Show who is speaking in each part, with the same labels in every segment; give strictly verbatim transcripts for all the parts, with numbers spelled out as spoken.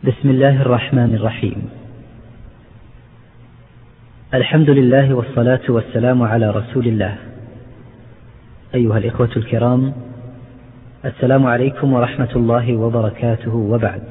Speaker 1: بسم الله الرحمن الرحيم. الحمد لله والصلاة والسلام على رسول الله. أيها الإخوة الكرام، السلام عليكم ورحمة الله وبركاته، وبعد.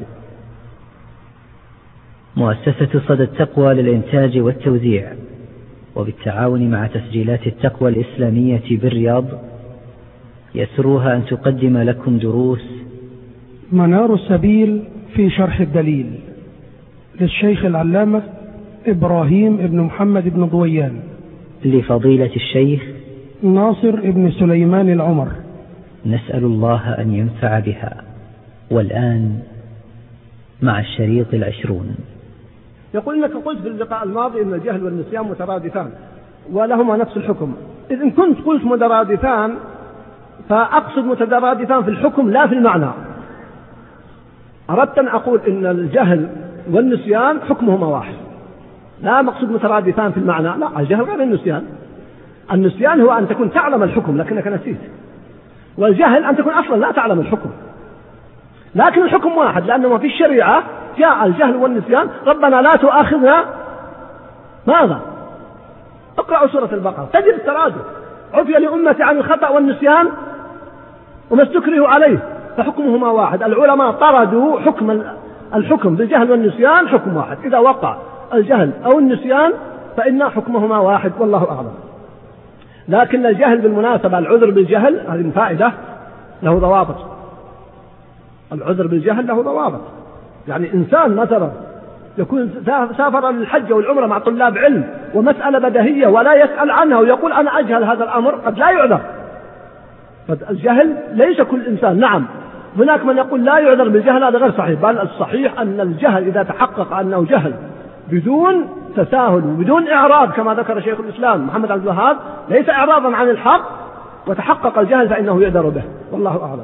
Speaker 1: مؤسسة صدى التقوى للإنتاج والتوزيع وبالتعاون مع تسجيلات التقوى الإسلامية بالرياض يسرها أن تقدم لكم دروس
Speaker 2: منار السبيل في شرح الدليل للشيخ العلامة إبراهيم بن محمد بن ضويان
Speaker 1: لفضيلة الشيخ
Speaker 2: ناصر بن سليمان العمر.
Speaker 1: نسأل الله أن ينفع بها. والآن مع الشريط العشرون.
Speaker 3: يقول إنك قلت في اللقاء الماضي أن الجهل والنسيان مترادفان ولهما نفس الحكم. إذن كنت قلت مترادفان فأقصد مترادفان في الحكم لا في المعنى. أردت أن أقول إن الجهل والنسيان حكمهما واحد، لا مقصود مترادفان في المعنى، لا، الجهل غير النسيان. النسيان هو أن تكون تعلم الحكم لكنك نسيت، والجهل أن تكون أصلا لا تعلم الحكم، لكن الحكم واحد، لأنه في الشريعة جاء الجهل والنسيان ربنا لا تؤاخذنا. ماذا؟ اقرأوا سورة البقرة تجد الترادف. عفي لأمتي عن الخطأ والنسيان وما استكرهوا عليه فحكمهما واحد. العلماء طردوا حكم الحكم بالجهل والنسيان حكم واحد، إذا وقع الجهل أو النسيان فإن حكمهما واحد، والله أعلم. لكن الجهل بالمناسبة، العذر بالجهل هذه فائدة له ضوابط. العذر بالجهل له ضوابط، يعني إنسان مثلا يكون سافر للحج والعمرة مع طلاب علم ومسألة بديهية ولا يسأل عنها ويقول أنا أجهل هذا الأمر، قد لا يعذر. فالجهل ليس كل إنسان، نعم هناك من يقول لا يعذر بالجهل، هذا غير صحيح، بل الصحيح أن الجهل إذا تحقق أنه جهل بدون تساهل وبدون إعراض كما ذكر شيخ الإسلام محمد عبد الوهاب، ليس إعراضا عن الحق، وتحقق الجهل فإنه يعذر به، والله أعلم.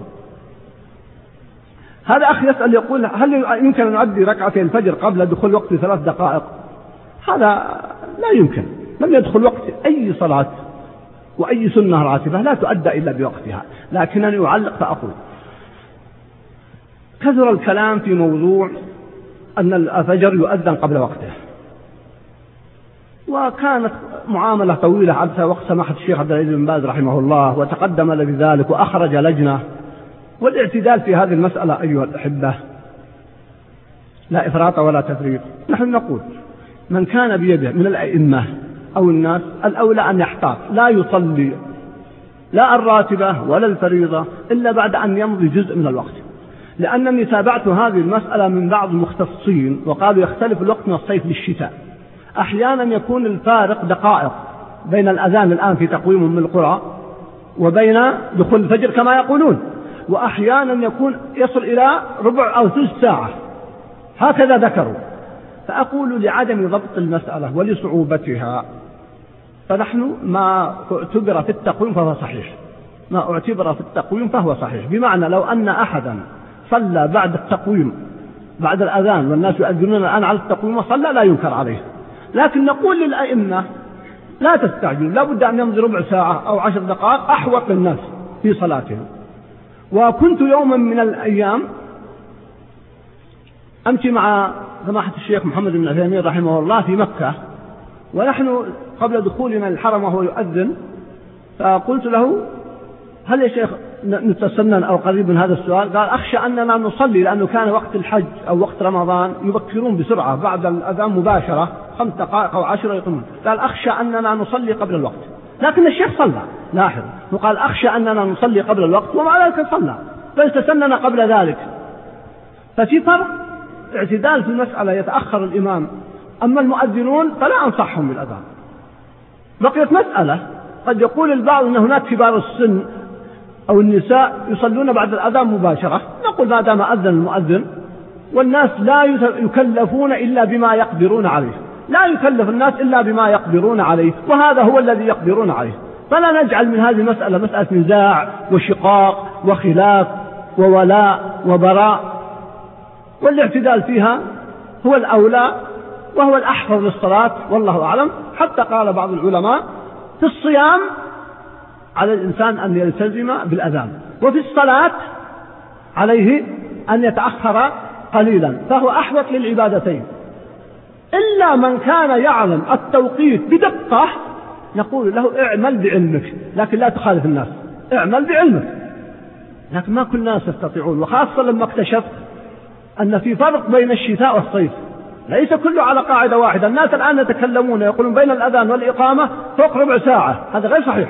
Speaker 3: هذا أخ يسأل يقول هل يمكن أن نؤدي ركعتين الفجر قبل دخول وقت ثلاث دقائق؟ هذا لا يمكن. لم يدخل وقت أي صلاة وأي سنة راتبة لا تؤدى إلا بوقتها. لكنني أعلق فأقول كثر الكلام في موضوع أن الفجر يؤذن قبل وقته، وكانت معاملة طويلة حتى وقت سماحة الشيخ عبد العزيز بن باز رحمه الله، وتقدم لذلك وأخرج لجنة. والاعتدال في هذه المسألة أيها الأحبة لا إفراط ولا تفريط. نحن نقول من كان بيده من الأئمة أو الناس الأولى أن يحتاط، لا يصلي لا الراتبة ولا الفريضة إلا بعد أن يمضي جزء من الوقت. لأنني تابعت هذه المسألة من بعض المختصين وقالوا يختلف الوقت من الصيف للشتاء. أحيانا يكون الفارق دقائق بين الأذان الآن في تقويم من القرى وبين دخول الفجر كما يقولون، وأحيانا يكون يصل إلى ربع أو ثلث ساعة، هكذا ذكروا. فأقول لعدم ضبط المسألة ولصعوبتها فنحن ما اعتبر في التقويم فهو صحيح، ما اعتبر في التقويم فهو صحيح. بمعنى لو أن أحدا صلى بعد التقويم بعد الأذان والناس يؤذنون الآن على التقويم وصلى لا ينكر عليه، لكن نقول للأئمة لا تستعجلوا، لا بد أن يمضي ربع ساعة أو عشر دقائق أحوط للناس في صلاتهم. وكنت يوما من الأيام أمشي مع سماحة الشيخ محمد بن عثيمين رحمه الله في مكة، ونحن قبل دخولنا الحرم وهو يؤذن، فقلت له هل يا شيخ نتسنن أو قريب من هذا السؤال؟ قال أخشى أننا نصلي، لأنه كان وقت الحج أو وقت رمضان يبكرون بسرعة بعد الأذان مباشرة خمس دقائق أو عشرة يقومون، قال أخشى أننا نصلي قبل الوقت. لكن الشيخ صلى، لاحظ، وقال أخشى أننا نصلي قبل الوقت ومع ذلك صلى، فاستسنن قبل ذلك. ففي فرق اعتدال في المسألة، يتأخر الإمام. أما المؤذنون فلا أنصحهم بالأذان. بقيت مسألة، قد يقول البعض أن هناك كبار السن أو النساء يصلون بعد الأذان مباشرة. نقول ما دام أذن المؤذن والناس لا يكلفون إلا بما يقدرون عليه، لا يكلف الناس إلا بما يقدرون عليه، وهذا هو الذي يقدرون عليه. فلا نجعل من هذه المسألة مسألة نزاع وشقاق وخلاف وولاء وبراء، والاعتدال فيها هو الأولى وهو الأحفظ للصلاة، والله أعلم. حتى قال بعض العلماء في الصيام على الإنسان أن يلتزم بالأذان، وفي الصلاة عليه أن يتأخر قليلا فهو أحوط للعبادتين، إلا من كان يعلم التوقيت بدقة نقول له اعمل بعلمك، لكن لا تخالف الناس، اعمل بعلمك. لكن ما كل الناس يستطيعون، وخاصة لما اكتشفت أن في فرق بين الشتاء والصيف، ليس كله على قاعدة واحدة. الناس الآن يتكلمون يقولون بين الأذان والإقامة فوق ربع ساعة، هذا غير صحيح.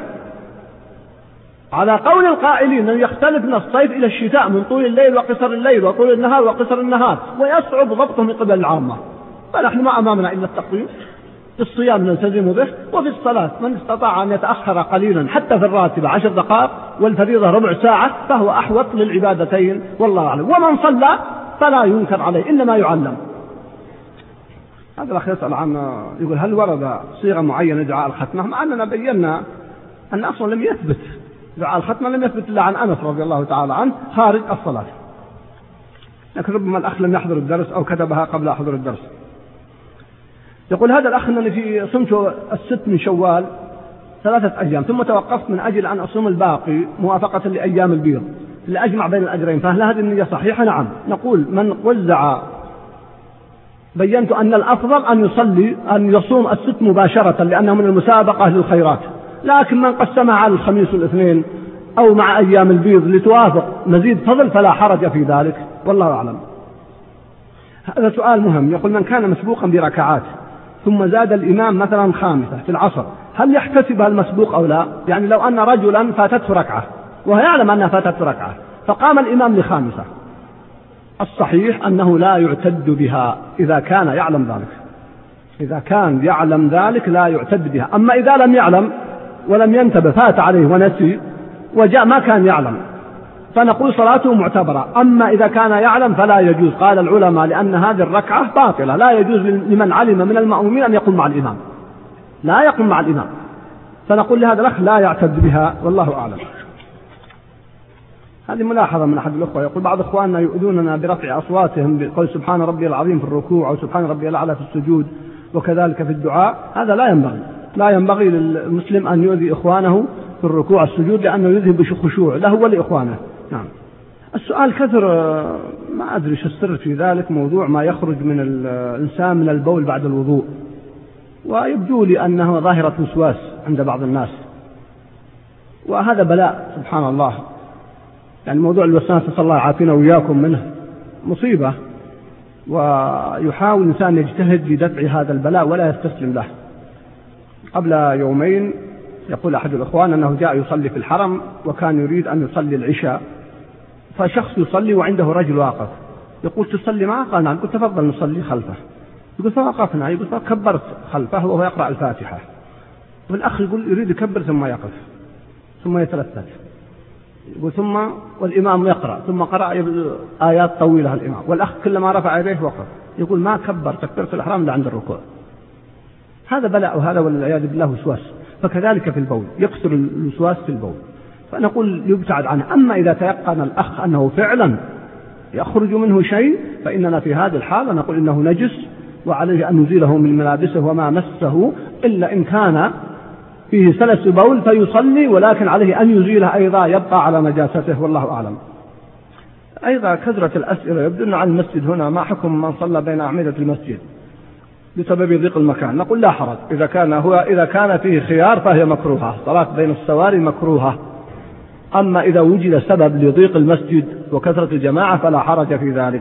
Speaker 3: على قول القائلين أن يختلف من الصيف إلى الشتاء من طول الليل وقصر الليل وطول النهار وقصر النهار، ويصعب ضبطه من قبل العامة. فنحن ما أمامنا إلا التقويم. في الصيام نلتزم به، وفي الصلاة من استطاع أن يتأخر قليلا حتى في الراتبة عشر دقائق والفريضة ربع ساعة فهو أحوط للعبادتين والله أعلم. ومن صلى فلا ينكر عليه، إنما يعلم. هذا الأخ يسأل عن يقول هل ورد صيغة معينة دعاء الختمة، مع أننا بينا أن أصلا لم يثبت دعاء الختمة، لم يثبت إلا عن أنس رضي الله تعالى عنه خارج الصلاة، لكن ربما الأخ لم يحضر الدرس أو كتبها قبل حضور الدرس. يقول هذا الأخ أنني في صمت الست من شوال ثلاثة أيام ثم توقفت من أجل أن أصوم الباقي موافقة لأيام البيض لأجمع بين الأجرين، فهل هذه النية صحيحة؟ نعم. نقول من وزع، بينت أن الأفضل أن يصلي أن يصوم الست مباشرة لأنه من المسابقة للخيرات، لكن من قسمها على الخميس والاثنين أو مع أيام البيض لتوافق مزيد فضل فلا حرج في ذلك والله أعلم. هذا سؤال مهم. يقول من كان مسبوقا بركعات ثم زاد الإمام مثلا خامسة في العصر، هل يحتسبها المسبوق أو لا؟ يعني لو أن رجلا فاتته ركعة وهو يعلم أنها فاتته ركعة فقام الإمام لخامسة، الصحيح أنه لا يعتد بها إذا كان يعلم ذلك، إذا كان يعلم ذلك لا يعتد بها. أما إذا لم يعلم ولم ينتبه فات عليه ونسي وجاء ما كان يعلم فنقول صلاته معتبرة. أما إذا كان يعلم فلا يجوز، قال العلماء لأن هذه الركعة باطلة، لا يجوز لمن علم من المأمومين أن يقوم مع الإمام، لا يقوم مع الإمام، فنقول لهذا الأخ لا يعتد بها والله أعلم. هذه ملاحظة من أحد الأخوة، يقول بعض إخواننا يؤذوننا برفع أصواتهم بقول سبحان ربي العظيم في الركوع أو سبحان ربي الأعلى في السجود وكذلك في الدعاء. هذا لا ينبغي، لا ينبغي للمسلم أن يؤذي إخوانه في الركوع السجود لأنه يذهب بخشوع له ولإخوانه. نعم. السؤال كثر، ما أدري شو السر في ذلك، موضوع ما يخرج من الإنسان من البول بعد الوضوء، ويبدو لي أنه ظاهرة وسواس عند بعض الناس، وهذا بلاء سبحان الله. يعني موضوع الوسواس نسأل الله يعافينا وإياكم منه مصيبة، ويحاول الإنسان يجتهد لدفع هذا البلاء ولا يستسلم له. قبل يومين يقول أحد الأخوان أنه جاء يصلي في الحرم وكان يريد أن يصلي العشاء، فشخص يصلي وعنده رجل واقف، يقول تصلي معه؟ قال نعم. قلت تفضل نصلي خلفه. يقول فوقفنا، يقول فكبرت خلفه وهو يقرأ الفاتحة، والأخ يقول يريد يكبر ثم يقف ثم يتلفت، يقول ثم والإمام يقرأ ثم قرأ آيات طويلة الإمام، والأخ كلما رفع يديه وقف، يقول ما كبر تكبيرة الإحرام إلا عند الركوع. هذا بلاء، وهذا والعياذ بالله وسواس. فكذلك في البول يكثر الوسواس في البول، فنقول يبتعد عنه. أما إذا تيقن الأخ أنه فعلا يخرج منه شيء فإننا في هذه الحالة نقول إنه نجس وعليه أن نزيله من ملابسه وما مسه، إلا إن كان فيه سلس بول فيصلي، ولكن عليه أن يزيله أيضا يبقى على نجاسته والله أعلم. أيضا كثرة الأسئلة يبدو أن عن المسجد هنا ما حكم من صلى بين أعمدة المسجد بسبب ضيق المكان؟ نقول لا حرج، إذا كان هو إذا كان فيه خيار فهي مكروهة، صلاة بين السواري مكروهة. أما إذا وجد سبب لضيق المسجد وكثرة الجماعة فلا حرج في ذلك.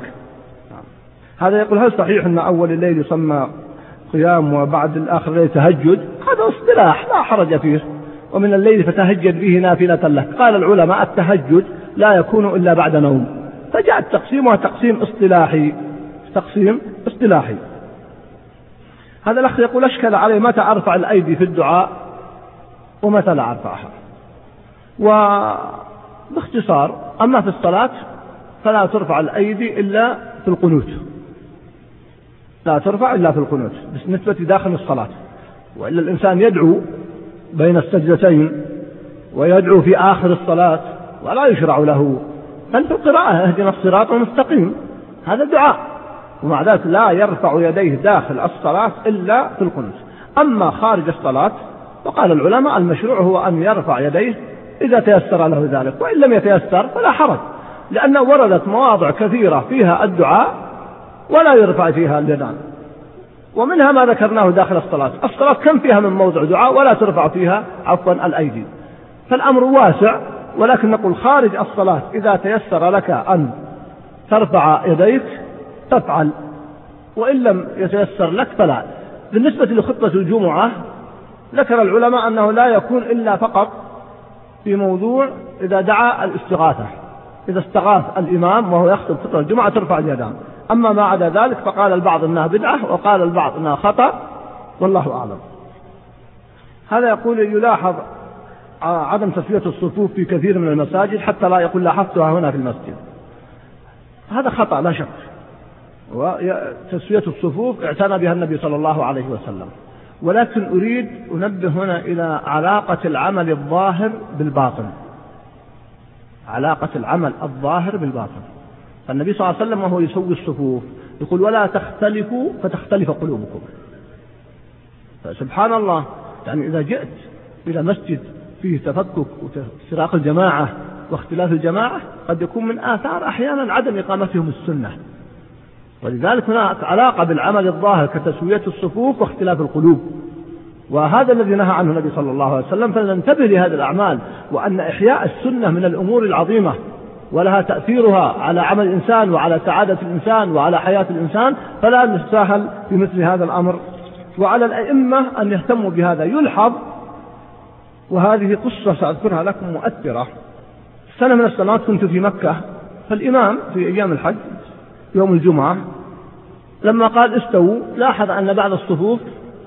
Speaker 3: هذا يقول هل صحيح أن أول الليل يسمى قيام وبعد الآخر الليل تهجد؟ هذا اصطلاح لا حرج فيه، ومن الليل فتهجد به نافلة لك. قال العلماء التهجد لا يكون إلا بعد نوم، فجاء التقسيم وتقسيم اصطلاحي، تقسيم اصطلاحي. هذا الأخ يقول أشكل عليه متى أرفع الأيدي في الدعاء ومتى لا أرفعها. وباختصار أما في الصلاة فلا ترفع الأيدي إلا في القنوت، لا ترفع إلا في القنوت بالنسبة داخل الصلاة، وإلا الإنسان يدعو بين السجدتين ويدعو في آخر الصلاة ولا يشرع له، بل في القراءة اهدنا الصراط المستقيم هذا الدعاء، ومع ذلك لا يرفع يديه داخل الصلاة إلا في القنوت. أما خارج الصلاة وقال العلماء المشروع هو أن يرفع يديه إذا تيسر له ذلك، وإن لم يتيسر فلا حرج، لأنه وردت مواضع كثيرة فيها الدعاء ولا يرفع فيها اليدان. ومنها ما ذكرناه داخل الصلاة. الصلاة كم فيها من موضع دعاء ولا ترفع فيها عفوا الأيدي. فالأمر واسع، ولكن نقول خارج الصلاة إذا تيسر لك أن ترفع يديك تفعل، وإن لم يتيسر لك فلا. بالنسبة لخطبة الجمعة ذكر العلماء أنه لا يكون إلا فقط في موضوع إذا دعا الاستغاثة، إذا استغاث الإمام وهو يخطب خطبة الجمعة ترفع اليدان. أما ما عدا ذلك فقال البعض أنها بدعة وقال البعض أنها خطأ، والله أعلم. هذا يقول يلاحظ عدم تسوية الصفوف في كثير من المساجد حتى لا يقول لاحظتها هنا في المسجد. هذا خطأ لا شك، وتسوية الصفوف اعتنى بها النبي صلى الله عليه وسلم، ولكن أريد أنبه هنا إلى علاقة العمل الظاهر بالباطن، علاقة العمل الظاهر بالباطن. فالنبي صلى الله عليه وسلم وهو يسوي الصفوف يقول ولا تختلفوا فتختلف قلوبكم. فسبحان الله، يعني إذا جئت إلى مسجد فيه تفكك وافتراق الجماعة واختلاف الجماعة قد يكون من آثار أحيانا عدم إقامتهم السنة، ولذلك هناك علاقة بالعمل الظاهر كتسوية الصفوف واختلاف القلوب، وهذا الذي نهى عنه النبي صلى الله عليه وسلم. فلننتبه لهذه الأعمال، وأن إحياء السنة من الأمور العظيمة ولها تأثيرها على عمل الإنسان وعلى سعادة الإنسان وعلى حياة الإنسان، فلا نستاهل في مثل هذا الأمر. وعلى الأئمة أن يهتموا بهذا. يلحظ، وهذه قصة سأذكرها لكم مؤثرة. سنة من السنوات كنت في مكة، فالإمام في أيام الحج يوم الجمعة لما قال استووا لاحظ أن بعض الصفوف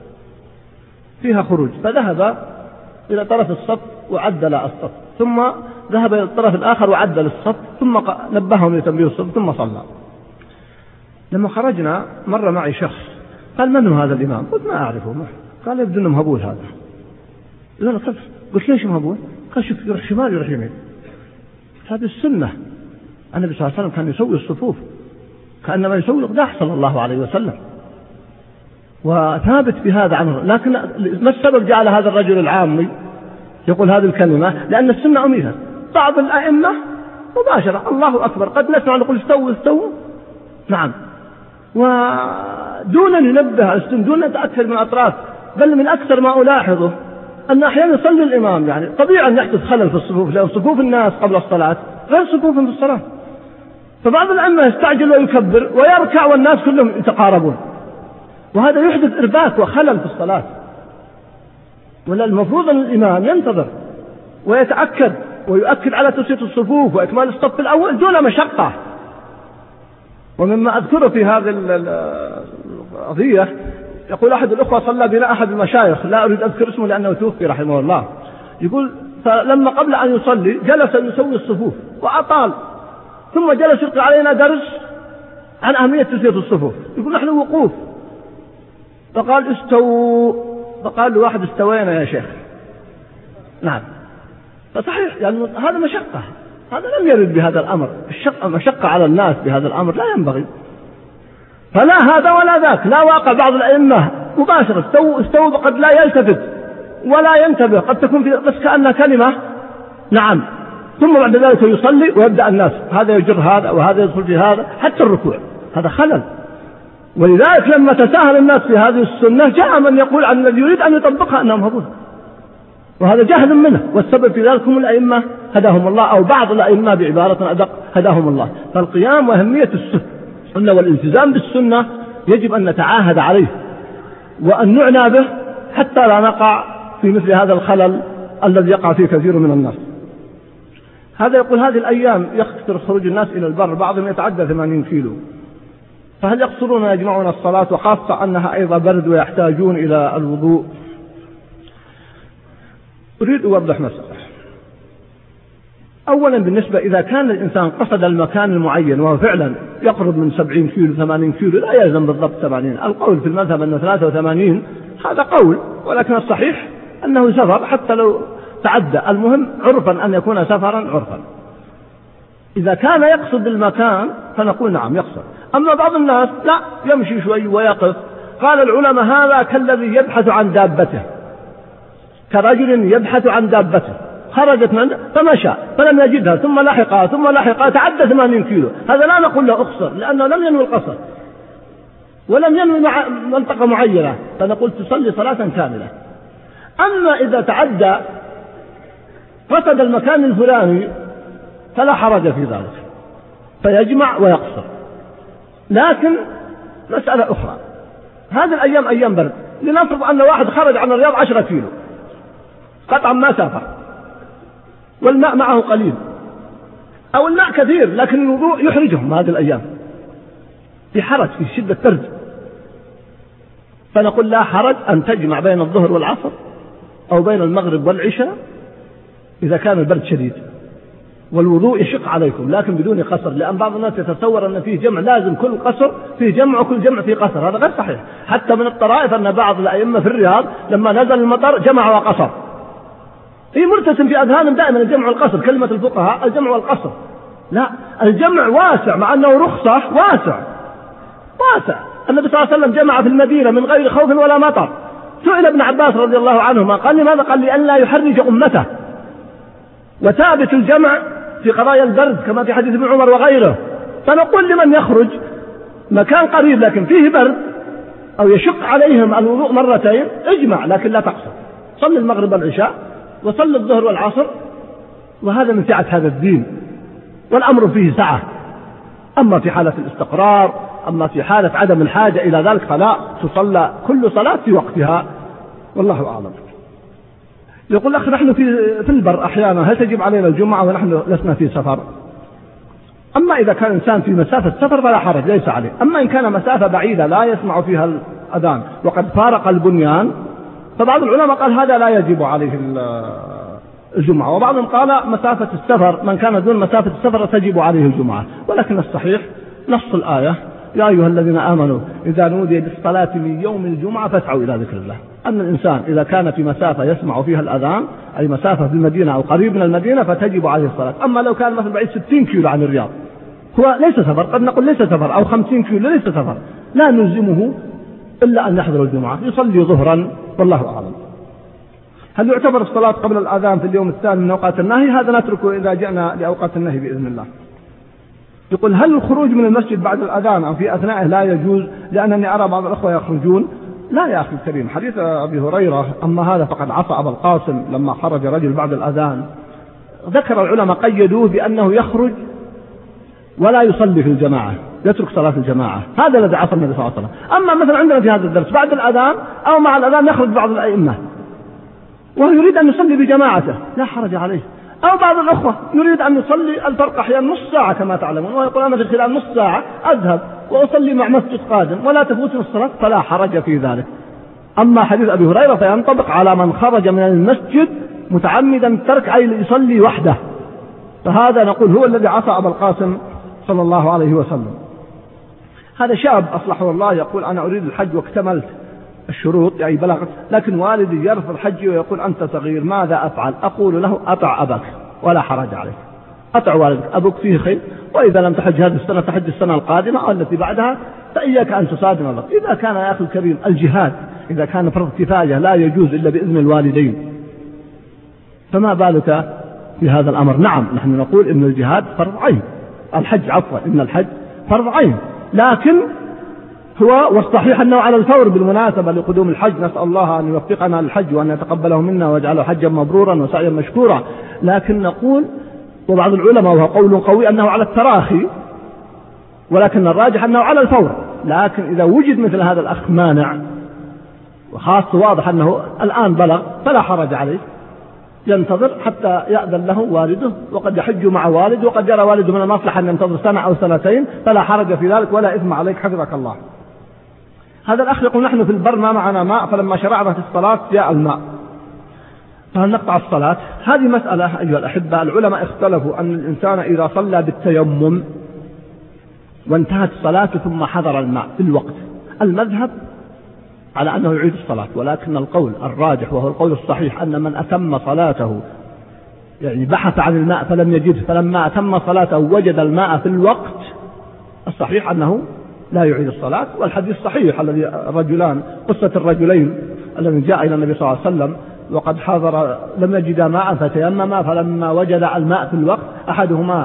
Speaker 3: فيها خروج، فذهب إلى طرف الصف وعدل الصف، ثم ذهب إلى الطرف الآخر وعدل الصف، ثم نبههم لتنبيه الصف ثم صلى. لما خرجنا مر معي شخص قال من هو هذا الإمام؟ قلت ما أعرفه. قال يبدو أنه مهبول هذا. قلت ليش مهبول؟ قال شوف يروح شمال يروح يمين. هذه السنة. النبي صلى الله عليه وسلم كان يسوي الصفوف كأنما يسوي القداح صلى الله عليه وسلم، وثابت بهذا عنه. لكن ما السبب جعل هذا الرجل العامي يقول هذه الكلمة؟ لأن السنة أميها. بعض الأئمة مباشرة الله أكبر قد نسمع نقول استووا استووا نعم، ودون أن ينبه دون أن نتأكد من الأطراف. بل من أكثر ما ألاحظه أن أحيانا يصلي الإمام، يعني طبيعي أن يحدث خلل في الصفوف، لأن صفوف الناس قبل الصلاة غير صفوفهم في الصلاة. فبعض الأئمة يستعجل ويكبر ويركع والناس كلهم يتقاربون، وهذا يحدث إرباك وخلل في الصلاة. ولا المفروض أن الإمام ينتظر ويتأكد ويؤكد على تسوية الصفوف وإكمال الصف الأول دون مشقة. ومما أذكره في هذه القضية يقول أحد الأخوة صلى بنا أحد المشايخ، لا أريد أذكر اسمه لأنه توفي رحمه الله، يقول فلما قبل أن يصلي جلس يسوي الصفوف وأطال، ثم جلس يلقي علينا درس عن أهمية تسوية الصفوف. يقول نحن وقوف، فقال استووا، فقال له واحد استوينا يا شيخ. نعم، فصحيح يعني هذا مشقة، هذا لم يرد بهذا الأمر. الشقة مشقة على الناس بهذا الأمر لا ينبغي. فلا هذا ولا ذاك. لا واقع بعض الأئمة مباشرة استووا استووا قد لا يلتفت ولا ينتبه، قد تكون في بس كأنها كلمة نعم، ثم بعد ذلك يصلي ويبدأ الناس هذا يجر هذا وهذا يدخل في هذا حتى الركوع، هذا خلل. ولذلك لما تساهل الناس في هذه السنة جاء من يقول عن الذي يريد أن يطبقها أنهم هبون، وهذا جهل منه. والسبب في ذلك هم الأئمة هداهم الله، أو بعض الأئمة بعبارة أدق هداهم الله. فالقيام وأهمية السنة والالتزام بالسنة يجب أن نتعاهد عليه وأن نعنى به حتى لا نقع في مثل هذا الخلل الذي يقع فيه كثير من الناس. هذا يقول هذه الأيام يكثر خروج الناس إلى البر، بعضهم يتعدى ثمانين كيلو، فهل يقصرون يجمعون الصلاة، وخاصة أنها أيضا برد ويحتاجون إلى الوضوء؟ أريد أوضح مسألة. أولا بالنسبة إذا كان الإنسان قصد المكان المعين وهو فعلا يقرب من سبعين كيلو ثمانين كيلو لا يلزم بالضبط ثمانين. القول في المذهب أنه ثلاثة وثمانين هذا قول، ولكن الصحيح أنه سفر حتى لو تعدى، المهم عرفا أن يكون سفرا عرفا. إذا كان يقصد المكان فنقول نعم يقصد. أما بعض الناس لا يمشي شوي ويقف. قال العلماء هذا كالذي يبحث عن دابته، كرجل يبحث عن دابته خرجت من فمشى فلم يجدها ثم لحقها ثم لحقها تعدى ثمانين كيلو، هذا لا نقول له اقصر لأنه لم ينوي القصر، ولم ينوي مع منطقة معينة فنقول تصلي صلاة كاملة. أما إذا تعدى قصد المكان الفلاني فلا حرج في ذلك، فيجمع ويقصر. لكن مسألة أخرى، هذه الأيام أيام برد، لنفرض أن واحد خرج عن الرياض عشرة كيلو قطعا ما سافر والماء معه قليل أو الماء كثير لكن الوضوء يحرجهم هذه الأيام، في حرج في شدة برد، فنقول لا حرج أن تجمع بين الظهر والعصر أو بين المغرب والعشاء إذا كان البرد شديد والوضوء يشق عليكم، لكن بدون قصر، لأن بعض الناس يتصور أن فيه جمع لازم كل قصر فيه جمع وكل جمع فيه قصر، هذا غير صحيح. حتى من الطرائف أن بعض الأئمة في الرياض لما نزل المطر جمع وقصر، هي مرتسم في أذهانهم دائما الجمع والقصر، كلمة الفقهاء الجمع والقصر، لا، الجمع واسع مع أنه رخصة، واسع واسع. النبي صلى الله عليه وسلم جمع في المدينة من غير خوف ولا مطر. سئل ابن عباس رضي الله عنهما قال لماذا؟ قال لأن لا يحرج أمته. وثابت الجمع في قضايا البرد كما في حديث ابن عمر وغيره. فنقول لمن يخرج مكان قريب لكن فيه برد أو يشق عليهم الوضوء مرتين اجمع لكن لا تقصر، صل المغرب والعشاء وصل الظهر والعصر، وهذا من سعة هذا الدين والأمر فيه سعة. أما في حالة الاستقرار، أما في حالة عدم الحاجة إلى ذلك فلا، تصلى كل صلاة في وقتها، والله أعلم. يقول أخي نحن في في البر أحيانا هل تجب علينا الجمعة ونحن لسنا في سفر؟ أما إذا كان إنسان في مسافة سفر فلا حرج ليس عليه. أما إن كان مسافة بعيدة لا يسمع فيها الأذان وقد فارق البنيان فبعض العلماء قال هذا لا يجب عليه الجمعة، وبعضهم قال مسافة السفر من كان دون مسافة السفر تجب عليه الجمعة. ولكن الصحيح نص الآية يا أيها الذين آمنوا إذا نودي بالصلاة من يوم الجمعة فاسعوا إلى ذكر الله. أن الإنسان إذا كان في مسافة يسمع فيها الأذان أي مسافة في المدينة أو قريب من المدينة فتجب عليه الصلاة. أما لو كان مثلا بعيد ستين كيلو عن الرياض هو ليس سفر، قد نقول ليس سفر، أو خمسين كيلو ليس سفر، لا نلزمه إلا أن يحضر الجمعة يصلي ظهرا، والله أعلم. هل يعتبر الصلاة قبل الأذان في اليوم الثاني من أوقات النهي؟ هذا نتركه إذا جئنا لأوقات النهي بإذن الله. يقول هل الخروج من المسجد بعد الأذان أو في أثنائه لا يجوز؟ لأنني أرى بعض الأخوة يخرجون. لا يا أخي الكريم، حديث أبي هريرة أما هذا فقد عصى أبا القاسم لما خرج رجل بعد الأذان، ذكر العلماء قيدوه بأنه يخرج ولا يصلي في الجماعة، يترك صلاة الجماعة، هذا الذي عصى النبي صلى الله عليه وسلم. أما مثلا عندنا في هذا الدرس بعد الأذان أو مع الأذان يخرج بعض الأئمة وهو يريد أن يصلي بجماعته لا حرج عليه، أو بعض الأخوة يريد أن يصلي الفرق أحيانا نص ساعة كما تعلمون، ويقول أنا في خلال نص ساعة أذهب وأصلي مع مسجد قادم ولا تفوتني الصلاة، فلا حرج في ذلك. أما حديث أبي هريرة فينطبق على من خرج من المسجد متعمدا ترك أي يصلي وحده، فهذا نقول هو الذي عصى أبا القاسم صلى الله عليه وسلم. هذا شاب أصلحه الله يقول أنا أريد الحج واكتملت الشروط يعني بلغت، لكن والدي يرفض حجي ويقول أنت صغير ماذا أفعل؟ أقول له أطع أباك ولا حرج عليك، أطع والدك، أبوك فيه خير، وإذا لم تحج هذه السنة تحج السنة القادمة أو التي بعدها، فإياك أن تصادم الله. إذا كان يا أخي الكريم الجهاد إذا كان فرض كفاية لا يجوز إلا بإذن الوالدين، فما بالك في هذا الأمر؟ نعم نحن نقول إن الجهاد فرض عين، الحج عفوا إن الحج فرض عين، لكن هو والصحيح أنه على الفور بالمناسبة لقدوم الحج، نسأل الله أن يوفقنا للحج وأن يتقبله منا ويجعله حجا مبرورا وسعيا مشكورا. لكن نقول وبعض العلماء وهو قول قوي أنه على التراخي، ولكن الراجح أنه على الفور. لكن إذا وجد مثل هذا الأخ مانع وخاص واضح أنه الآن بلغ فلا حرج عليه، ينتظر حتى يأذن له والده، وقد يحج مع والد وقد يرى والده من المصلحة أن ينتظر سنة أو سنتين، فلا حرج في ذلك ولا إثم عليك حفظك الله. هذا الأخ يقول نحن في البر ما معنا ماء، فلما شرعنا في الصلاة جاء الماء، فهل نقطع الصلاة؟ هذه مسألة أيها الأحبة العلماء اختلفوا أن الإنسان إذا صلى بالتيمم وانتهت صلاته ثم حضر الماء في الوقت، المذهب على أنه يعيد الصلاة، ولكن القول الراجح وهو القول الصحيح أن من أتم صلاته يعني بحث عن الماء فلم يجده، فلما أتم صلاته وجد الماء في الوقت، الصحيح أنه لا يعيد الصلاة. والحديث صحيح الذي الرجلان قصة الرجلين الذي جاء إلى النبي صلى الله عليه وسلم وقد حضر لم يجد ماء فتيمم، فلما وجد الماء في الوقت أحدهما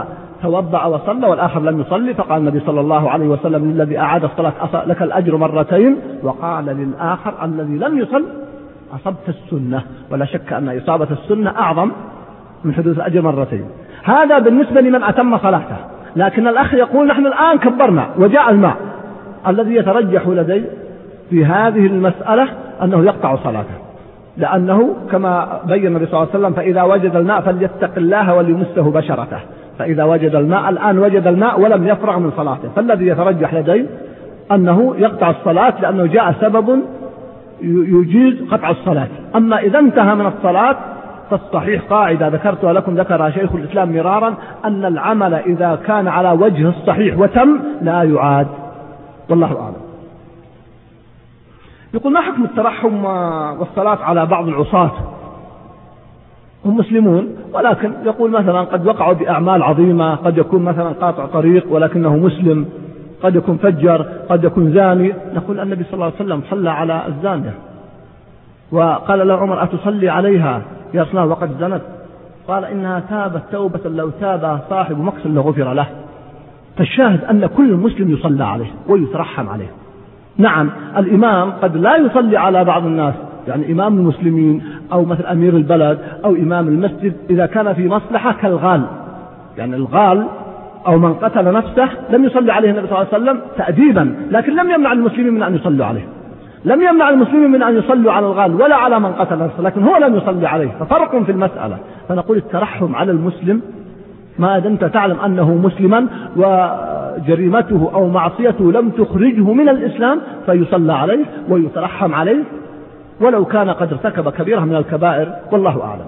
Speaker 3: توضأ وصلى والآخر لم يصلي، فقال النبي صلى الله عليه وسلم للذي أعاد الصلاة لك الأجر مرتين، وقال للآخر الذي لم يصل أصبت السنة. ولا شك أن إصابة السنة أعظم من حدوث الأجر مرتين. هذا بالنسبة لمن أتم صلاته. لكن الأخ يقول نحن الآن كبرنا وجاء الماء، الذي يترجح لدي في هذه المسألة أنه يقطع صلاته، لأنه كما بين النبي صلى الله عليه وسلم فإذا وجد الماء فليتق الله وليمسه بشرته. فإذا وجد الماء، الآن وجد الماء ولم يفرغ من صلاته، فالذي يترجح لدي أنه يقطع الصلاة، لأنه جاء سبب يجيز قطع الصلاة. أما إذا انتهى من الصلاة فالصحيح قاعدة ذكرتها لكم ذكرها شيخ الإسلام مرارا، أن العمل إذا كان على وجه الصحيح وتم لا يعاد، والله أعلم. يقول ما حكم الترحم والصلاة على بعض العصاة؟ هم مسلمون، ولكن يقول مثلا قد وقعوا بأعمال عظيمة، قد يكون مثلا قاطع طريق ولكنه مسلم، قد يكون فجر، قد يكون زاني. نقول النبي صلى الله عليه وسلم صلى على الزانية وقال له عمر أتصلي عليها يا رسول الله وقد زنت؟ قال إنها تابت توبة لو تاب صاحب مقص لغفر له. فالشاهد أن كل مسلم يصلى عليه ويترحم عليه. نعم الإمام قد لا يصلي على بعض الناس، يعني إمام المسلمين أو مثل أمير البلد أو إمام المسجد إذا كان في مصلحة كالغال، يعني الغال أو من قتل نفسه لم يصلي عليه النبي صلى الله عليه وسلم تأديبا، لكن لم يمنع المسلمين من أن يصلوا عليه، لم يمنع المسلمين من أن يصلوا على الغال ولا على من قتل نفسه، لكن هو لم يصلي عليه، ففرق في المسألة. فنقول الترحم على المسلم ما دمت تعلم أنه مسلما وجريمته أو معصيته لم تخرجه من الإسلام فيصلى عليه ويترحم عليه ولو كان قد ارتكب كبيرة من الكبائر، والله أعلم.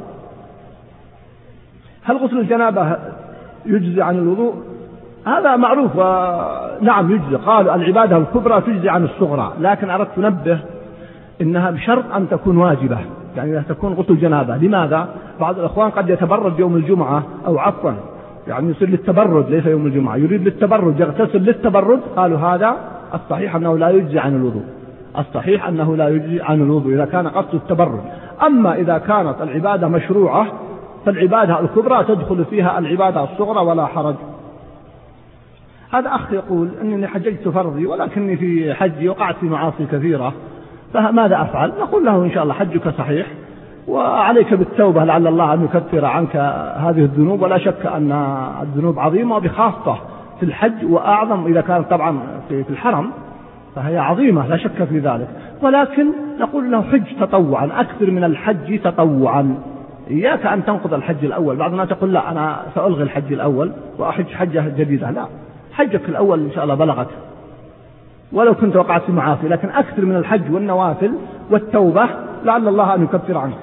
Speaker 3: هل غسل الجنابة يجزي عن الوضوء؟ هذا معروف، ونعم يجزي. قالوا العبادة الكبرى تجزي عن الصغرى، لكن أردت تنبه إنها بشرط أن تكون واجبة، يعني لا تكون غسل جنابة. لماذا؟ بعض الأخوان قد يتبرد يوم الجمعة، أو عفوا يعني يصير للتبرد ليس يوم الجمعة، يريد للتبرد يغتسل للتبرد. قالوا هذا الصحيح أنه لا يجزي عن الوضوء، الصحيح أنه لا يجزي عن الوضوء إذا كان قصد التبرد. أما إذا كانت العبادة مشروعة فالعبادة الكبرى تدخل فيها العبادة الصغرى ولا حرج. هذا أخ يقول أنني حججت فرضي ولكني في حجي وقعت في معاصي كثيرة، فماذا أفعل؟ نقول له إن شاء الله حجك صحيح وعليك بالتوبة لعل الله أن يكفر عنك هذه الذنوب، ولا شك أن الذنوب عظيمة وبخاصة في الحج، وأعظم إذا كانت طبعا في الحرم فهي عظيمة لا شك في ذلك. ولكن نقول له حج تطوعا أكثر من الحج تطوعا، إياك أن تنقض الحج الأول. بعض الناس تقول لا أنا سألغي الحج الأول وأحج حجة جديدة، لا، حجك الأول إن شاء الله بلغت ولو كنت وقعت في معاصي، لكن أكثر من الحج والنوافل والتوبة لعل الله أن يكفر عنك.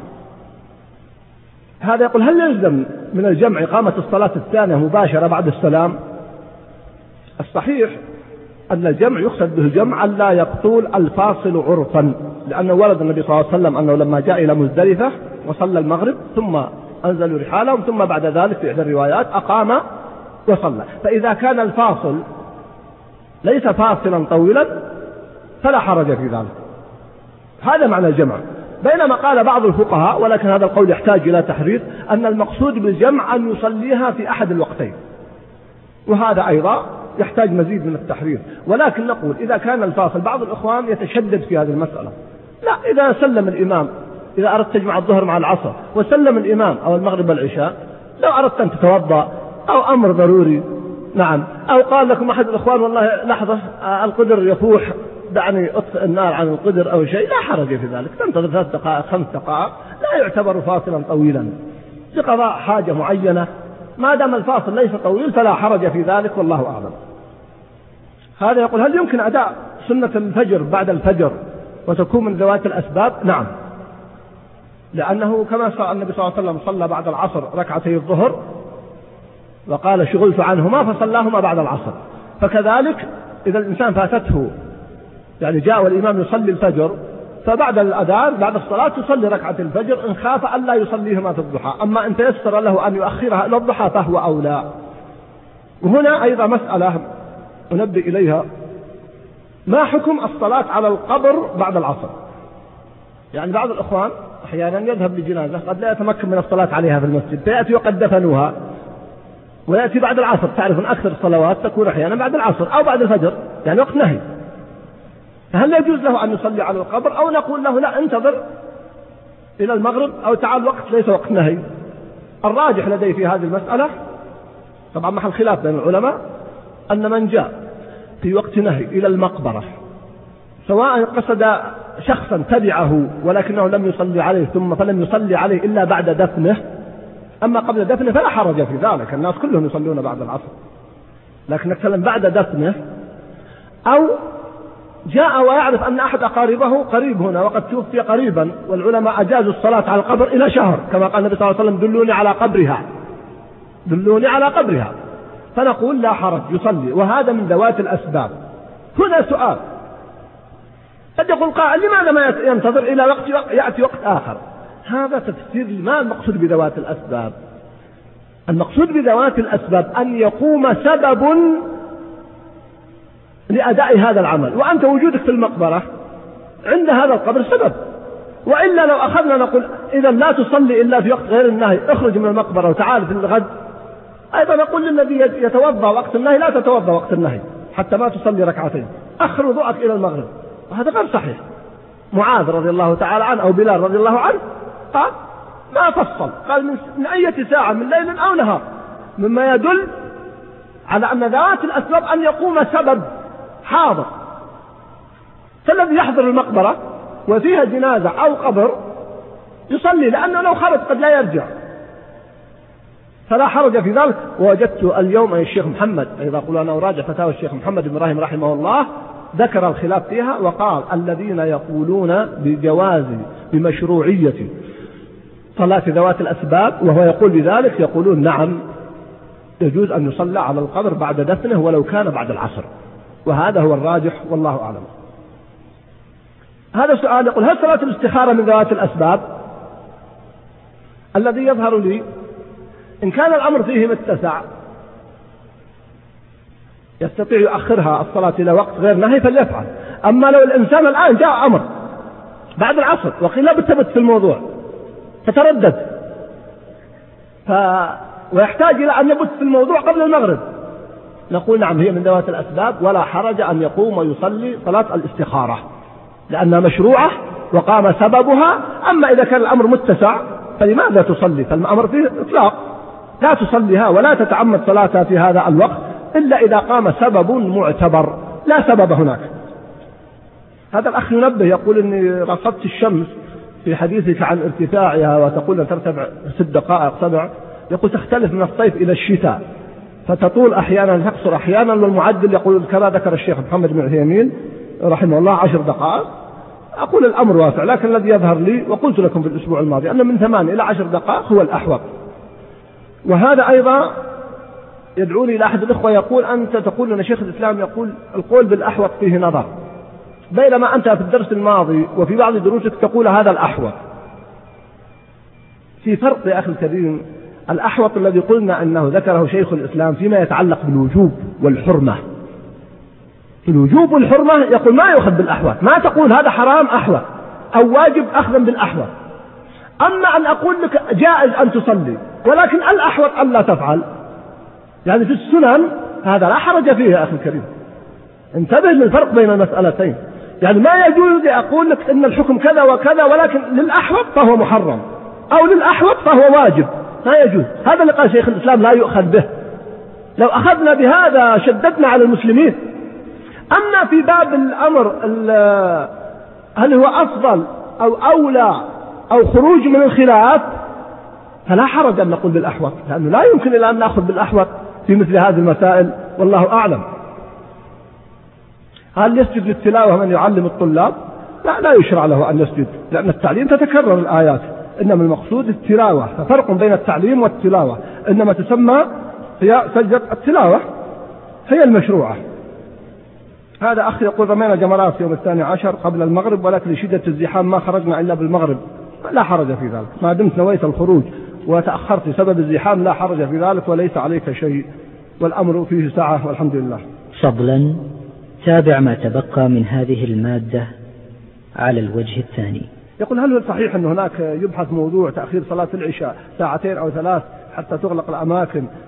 Speaker 3: هذا يقول هل يلزم من الجمع إقامة الصلاة الثانية مباشرة بعد السلام؟ الصحيح أن الجمع يقصد به الجمع لا يقتول الفاصل عرفا، لأنه ورد النبي صلى الله عليه وسلم أنه لما جاء إلى مزدلفة وصلى المغرب ثم أنزلوا رحالهم ثم بعد ذلك في إحدى الروايات أقام وصلى. فإذا كان الفاصل ليس فاصلا طويلا فلا حرج في ذلك، هذا معنى الجمع. بينما قال بعض الفقهاء، ولكن هذا القول يحتاج إلى تحرير، أن المقصود بالجمع أن يصليها في أحد الوقتين، وهذا أيضا يحتاج مزيد من التحرير. ولكن نقول إذا كان الفاصل، بعض الإخوان يتشدد في هذه المسألة، لا، إذا سلم الإمام، إذا أردت تجمع الظهر مع العصر وسلم الإمام أو المغرب والعشاء، لو أردت أن تتوضأ أو أمر ضروري، نعم، أو قال لكم أحد الإخوان والله لحظة القدر يفوح دعني أطفئ النار عن القدر أو شيء، لا حرج في ذلك، تنتظر ثلاث دقائق خمس دقائق، لا يعتبر فاصلا طويلا لقضاء حاجة معينة، ما دام الفاصل ليس طويل فلا حرج في ذلك، والله أعلم. هذا يقول هل يمكن أداء سنة الفجر بعد الفجر وتكون من ذوات الأسباب؟ نعم، لأنه كما صلى النبي صلى الله عليه وسلم صلى بعد العصر ركعتي الظهر وقال شغلت عنهما فصلاهما بعد العصر، فكذلك إذا الإنسان فاتته، يعني جاء والإمام يصلي الفجر فبعد الأذان بعد الصلاة يصلي ركعة الفجر إن خاف ألا يصليهما في الضحى، أما إن تيسر له أن يؤخرها إلى الضحى فهو أولى. وهنا أيضا مسألة أنبه إليها، ما حكم الصلاة على القبر بعد العصر؟ يعني بعض الإخوان أحيانا يذهب لجنازة قد لا يتمكن من الصلاة عليها في المسجد، فيأتي وقد دفنوها، ويأتي بعد العصر. تعرف أن أكثر الصلوات تكون أحيانا بعد العصر أو بعد الفجر، يعني وقت نهي. فهل يجوز له أن يصلي على القبر، أو نقول له لا انتظر إلى المغرب، أو تعال وقت ليس وقت نهي؟ الراجح لدي في هذه المسألة، طبعا محل خلاف بين العلماء، أن من جاء في وقت نهي إلى المقبرة سواء قصد شخصا تبعه ولكنه لم يصلي عليه ثم فلم يصلي عليه إلا بعد دفنه، أما قبل دفنه فلا حرج في ذلك، الناس كلهم يصلون بعد العصر، لكن نتكلم بعد دفنه. أو جاء ويعرف أن أحد أقاربه قريب هنا وقد توفي قريبا، والعلماء أجازوا الصلاة على القبر إلى شهر، كما قال النبي صلى الله عليه وسلم دلوني على قبرها، دلوني على قبرها، فنقول لا حرج يصلي، وهذا من ذوات الأسباب. هنا سؤال، قد يقول قائل لماذا ما ينتظر إلى وقت يأتي وقت آخر؟ هذا تفسير ما المقصود بذوات الأسباب. المقصود بذوات الأسباب أن يقوم سبب لأداء هذا العمل، وأنت وجودك في المقبرة عند هذا القبر سبب، وإلا لو أخذنا نقول إذا لا تصلي إلا في وقت غير النهي، اخرج من المقبرة وتعال في الغد، أيضا نقول للذي يتوضأ وقت النهي لا تتوضأ وقت النهي حتى ما تصلي ركعتين، أخر وضوءك إلى المغرب، وهذا غير صحيح. معاذ رضي الله تعالى عنه أو بلال رضي الله عنه قال ما فصل، قال من أي ساعة من ليل أو نهار، مما يدل على أن ذوات الأسباب أن يقوم سبب حاضر. فالذي يحضر المقبرة وفيها جنازة أو قبر يصلي، لأنه لو خرج قد لا يرجع، فلا حرج في ذلك. ووجدت اليوم أي الشيخ محمد، إذا قلنا أنا أراجع فتاوى الشيخ محمد بن إبراهيم رحمه الله، ذكر الخلاف فيها وقال الذين يقولون بجواز بمشروعية صلاة ذوات الأسباب وهو يقول بذلك، يقولون نعم يجوز أن يصلى على القبر بعد دفنه ولو كان بعد العصر، وهذا هو الراجح والله أعلم. هذا سؤال يقول هل صلاة الاستخارة من ذوات الأسباب؟ الذي يظهر لي إن كان الأمر فيه متسع يستطيع يؤخرها الصلاة إلى وقت غير نهي فليفعل. أما لو الإنسان الآن جاء أمر بعد العصر وقيل لا بتثبت في الموضوع فتردد ف... ويحتاج إلى أن يبت في الموضوع قبل المغرب، نقول نعم هي من ذوات الأسباب ولا حرج أن يقوم ويصلي صلاة الاستخارة لأنها مشروعة وقام سببها. أما إذا كان الأمر متسع فلماذا تصلي؟ فالأمر فيه إطلاق، لا تصليها ولا تتعمد صلاتها في هذا الوقت إلا إذا قام سبب معتبر، لا سبب هناك. هذا الأخ ينبه يقول إني رصدت الشمس في حديثك عن ارتفاعها وتقول أن ترتفع ست دقائق سبع، يقول تختلف من الصيف إلى الشتاء فتطول أحيانا تقصر أحيانا، والمعدل يقول كما ذكر الشيخ محمد بن عثيمين رحمه الله عشر دقائق. أقول الأمر واسع، لكن الذي يظهر لي وقلت لكم في الأسبوع الماضي أن من ثمان إلى عشر دقائق هو الأحوط. وهذا أيضا يدعوني إلى أحد الإخوة يقول أنت تقول أن شيخ الإسلام يقول القول بالأحوط فيه نظر، بينما أنت في الدرس الماضي وفي بعض دروسك تقول هذا الأحوط. في فرق يا أخي الكريم، الأحوط الذي قلنا أنه ذكره شيخ الإسلام فيما يتعلق بالوجوب والحرمة، الوجوب والحرمة يقول ما يؤخذ بالأحوط، ما تقول هذا حرام أحوط أو واجب أخذا بالأحوط. أما أن أقول لك جائز أن تصلي ولكن الأحوط أن لا تفعل، يعني في السنن هذا لا حرج فيه يا أخي الكريم. انتبه للفرق بين المسألتين، يعني ما يجوز أقول لك إن الحكم كذا وكذا ولكن للأحوط فهو محرم أو للأحوط فهو واجب، ما يجوز. هذا اللي قال شيخ الإسلام لا يؤخذ به، لو أخذنا بهذا شددنا على المسلمين. أما في باب الأمر هل هو أفضل أو أولى أو خروج من الخلاف فلا حرج أن نقول بالأحوط، لأنه لا يمكن إلا أن نأخذ بالأحوط في مثل هذه المسائل والله أعلم. هل يسجد للتلاوة من يعلم الطلاب؟ لا، لا يشرع له أن يسجد، لأن التعليم تتكرر الآيات، إنما المقصود التلاوة، ففرق بين التعليم والتلاوة، إنما تسمى هي سجدة التلاوة هي المشروعة. هذا أخي يقول رمينا جمرات يوم الثاني عشر قبل المغرب ولكن لشدة الزحام ما خرجنا إلا بالمغرب، لا حرج في ذلك، ما دمت نويت الخروج وتأخرت بسبب الزحام لا حرج في ذلك وليس عليك شيء، والأمر فيه سعة والحمد لله.
Speaker 1: فضلا تابع ما تبقى من هذه المادة على الوجه الثاني.
Speaker 3: يقول هل هو صحيح أن هناك يبحث موضوع تأخير صلاة العشاء ساعتين أو ثلاث حتى تغلق الأماكن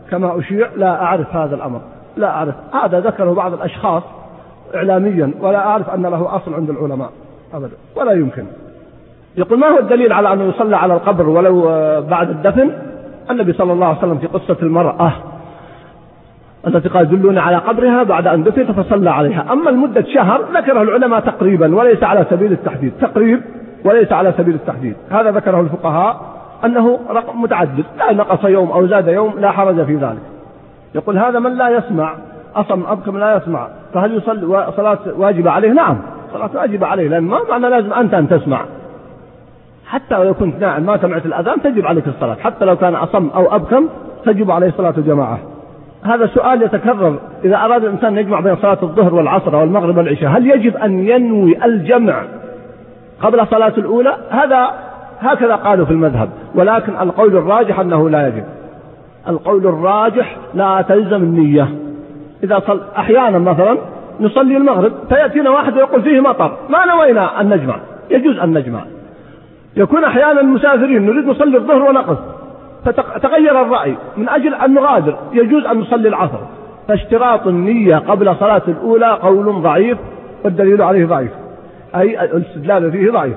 Speaker 3: كما أشيع لا أعرف هذا الأمر، لا أعرف. هذا ذكره بعض الأشخاص إعلاميا، ولا أعرف أن له أصل عند العلماء أبدا، ولا يمكن. يقول ما هو الدليل على أنه يصلى على القبر ولو بعد الدفن؟ النبي صلى الله عليه وسلم في قصة المرأة التي قال دلوني على قبرها بعد أن دفنت فصلى عليها. أما المدة شهر ذكره العلماء تقريبا وليس على سبيل التحديد، تقريب وليس على سبيل التحديد. هذا ذكره الفقهاء أنه رقم متعدد، لا نقص يوم أو زاد يوم لا حرج في ذلك. يقول هذا من لا يسمع، أصم أبكم لا يسمع، فهل يصلي صلاة واجبة عليه؟ نعم صلاة واجبة عليه، لأن ما معنى لازم أنت أن تسمع، حتى لو كنت ناعم ما سمعت الأذان تجب عليك الصلاة، حتى لو كان أصم أو أبكم تجب عليه صلاة الجماعة. هذا سؤال يتكرر إذا أراد الإنسان أن يجمع بين صلاة الظهر والعصر والمغرب والعشاء، هل يجب أن ينوي الجمع قبل صلاة الأولى؟ هذا هكذا قالوا في المذهب، ولكن القول الراجح أنه لا يجب. القول الراجح لا تلزم النية. إذا صل أحيانا مثلا نصلي المغرب فيأتينا واحد ويقول فيه مطر ما نوينا أن نجمع، يجوز أن نجمع. يكون أحيانا مسافرين نريد نصلي الظهر ونقص فتغير الرأي من أجل أن نغادر، يجوز أن نصلي العصر. فاشتراط النية قبل صلاة الأولى قول ضعيف والدليل عليه ضعيف، أي الاستدلال فيه ضعيف.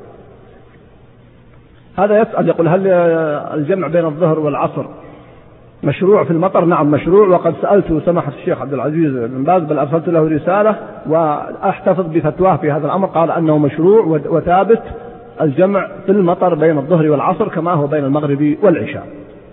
Speaker 3: هذا يسأل يقول هل الجمع بين الظهر والعصر مشروع في المطر؟ نعم مشروع، وقد سألت سماحة الشيخ عبد العزيز بن باز بل أرسلت له رسالة وأحتفظ بفتواه في هذا الأمر، قال أنه مشروع وثابت الجمع في المطر بين الظهر والعصر كما هو بين المغرب والعشاء.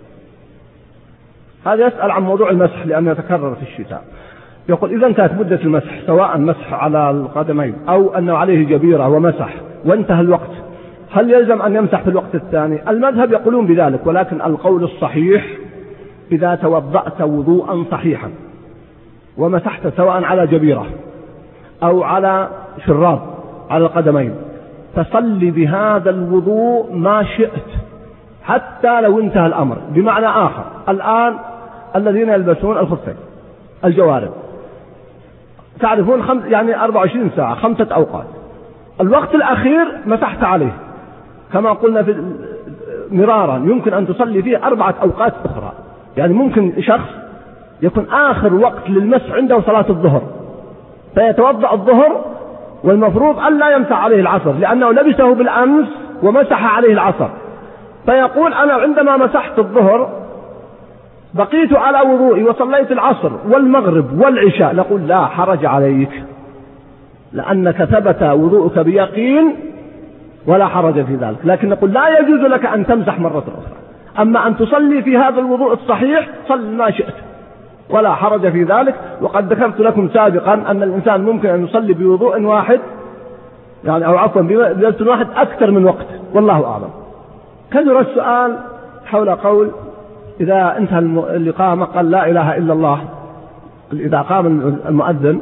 Speaker 3: هذا يسأل عن موضوع المسح لأنه يتكرر في الشتاء. يقول إذا كانت مدة المسح سواء مسح على القدمين أو أنه عليه جبيرة ومسح وانتهى الوقت، هل يلزم أن يمسح في الوقت الثاني؟ المذهب يقولون بذلك، ولكن القول الصحيح إذا توضأت وضوءا صحيحا ومسحت سواء على جبيرة أو على شراب على القدمين فصل بهذا الوضوء ما شئت حتى لو انتهى الأمر. بمعنى آخر، الآن الذين يلبسون الخفين الجوارب تعرفون خمس يعني أربعة وعشرين ساعة خمسة أوقات، الوقت الأخير مسحت عليه كما قلنا في مرارا يمكن أن تصلي فيه أربعة أوقات أخرى. يعني ممكن شخص يكون آخر وقت للمسح عنده صلاة الظهر فيتوضأ الظهر والمفروض أن لا يمسح عليه العصر لأنه لبسه بالأمس ومسح عليه العصر، فيقول أنا عندما مسحت الظهر بقيت على وضوئي وصليت العصر والمغرب والعشاء، نقول لا حرج عليك لأنك ثبت وضوءك بيقين ولا حرج في ذلك، لكن نقول لا يجوز لك أن تمسح مرة أخرى. أما أن تصلي في هذا الوضوء الصحيح صل ما شئت ولا حرج في ذلك. وقد ذكرت لكم سابقا أن الإنسان ممكن أن يصلي بوضوء واحد يعني أو عفوا بوضوء واحد أكثر من وقت، والله أعلم. كثر السؤال حول قول إذا انتهى الإقامة قال لا إله إلا الله، إذا قام المؤذن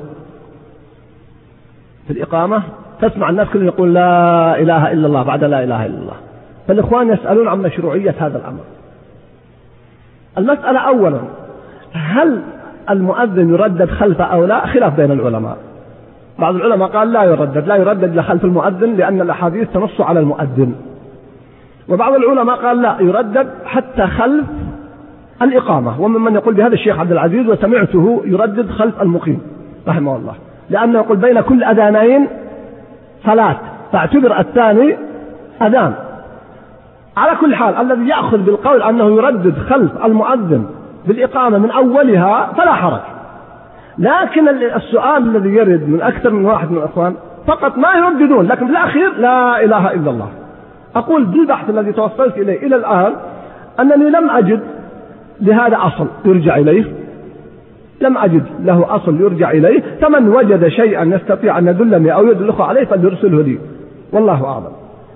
Speaker 3: في الإقامة تسمع الناس كلهم يقول لا إله إلا الله بعد لا إله إلا الله. فالإخوان يسألون عن مشروعية هذا الأمر. المسألة أولا هل المؤذن يردد خلفه أو لا؟ خلاف بين العلماء. بعض العلماء قال لا يردد لا يردد لخلف المؤذن لأن الأحاديث تنص على المؤذن، وبعض العلماء قال لا يردد حتى خلف الإقامة، ومن يقول بهذا الشيخ عبد العزيز وسمعته يردد خلف المقيم رحمه الله، لأنه يقول بين كل أذانين صلاة فاعتبر الثاني أذان. على كل حال الذي يأخذ بالقول أنه يردد خلف المؤذن بالإقامة من أولها فلا حرج، لكن السؤال الذي يرد من أكثر من واحد من الأخوان فقط ما يرددون لكن في الأخير لا إله إلا الله. أقول بالبحث الذي توصلت إليه إلى الآن أنني لم أجد لهذا أصل يرجع إليه، لم أجد له أصل يرجع إليه، فمن وجد شيئا يستطيع أن يدلني أو يدلخ عليه فليرسله لي والله أعلم.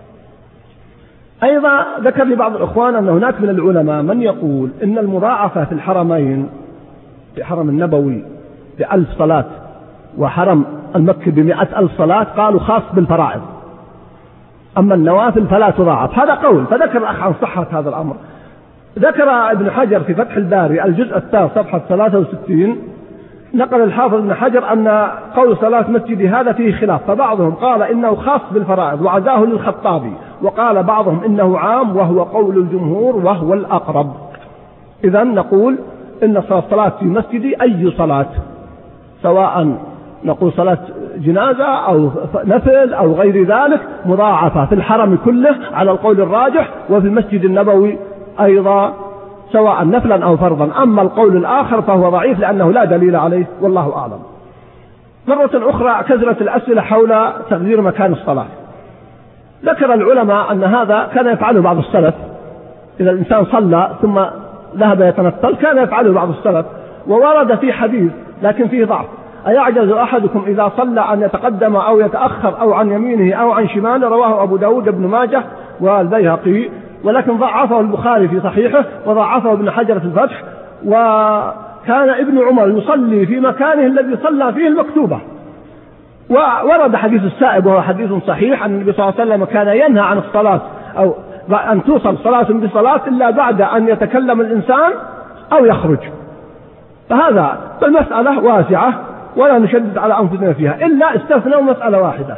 Speaker 3: أيضا ذكر لي بعض الأخوان أن هناك من العلماء من يقول إن المضاعفة في الحرمين في حرم النبوي بألف صلاة وحرم المكي بمئة ألف صلاة قالوا خاص بالفرائض، أما النوافل فلا تضاعف. هذا قول، فذكر الأخ عن صحة هذا الأمر. ذكر ابن حجر في فتح الباري الجزء الثالث صفحة ثلاثة وستين نقل الحافظ ابن حجر أن قول صلاة مسجد هذا فيه خلاف، فبعضهم قال إنه خاص بالفرائض وعزاه للخطابي، وقال بعضهم إنه عام وهو قول الجمهور وهو الأقرب. إذن نقول إن الصلاة في مسجدي أي صلاة، سواء نقول صلاة جنازة أو نفل أو غير ذلك، مضاعفة في الحرم كله على القول الراجح، وفي المسجد النبوي أيضا سواء نفلا أو فرضا. أما القول الآخر فهو ضعيف لأنه لا دليل عليه والله أعلم. مرة أخرى كثرت الأسئلة حول تغيير مكان الصلاة. ذكر العلماء أن هذا كان يفعله بعض السلف، إذا الإنسان صلى ثم ذهب يتنفل كان يفعله بعض السلف، وورد في حديث لكن فيه ضعف: أيعجز أحدكم إذا صلى أن يتقدم أو يتأخر أو عن يمينه أو عن شماله؟ رواه أبو داود بن ماجه والبيهقي، ولكن ضعفه البخاري في صحيحه وضعفه ابن حجر في الفتح. وكان ابن عمر يصلي في مكانه الذي صلى فيه المكتوبة. وورد حديث السائب وهو حديث صحيح أن النبي صلى الله عليه وسلم كان ينهى عن الصلاة أو أن توصل صلاة بصلاة إلا بعد أن يتكلم الإنسان أو يخرج. فهذا المسألة واسعة ولا نشدد على أنفسنا فيها، إلا استثنوا مسألة واحدة.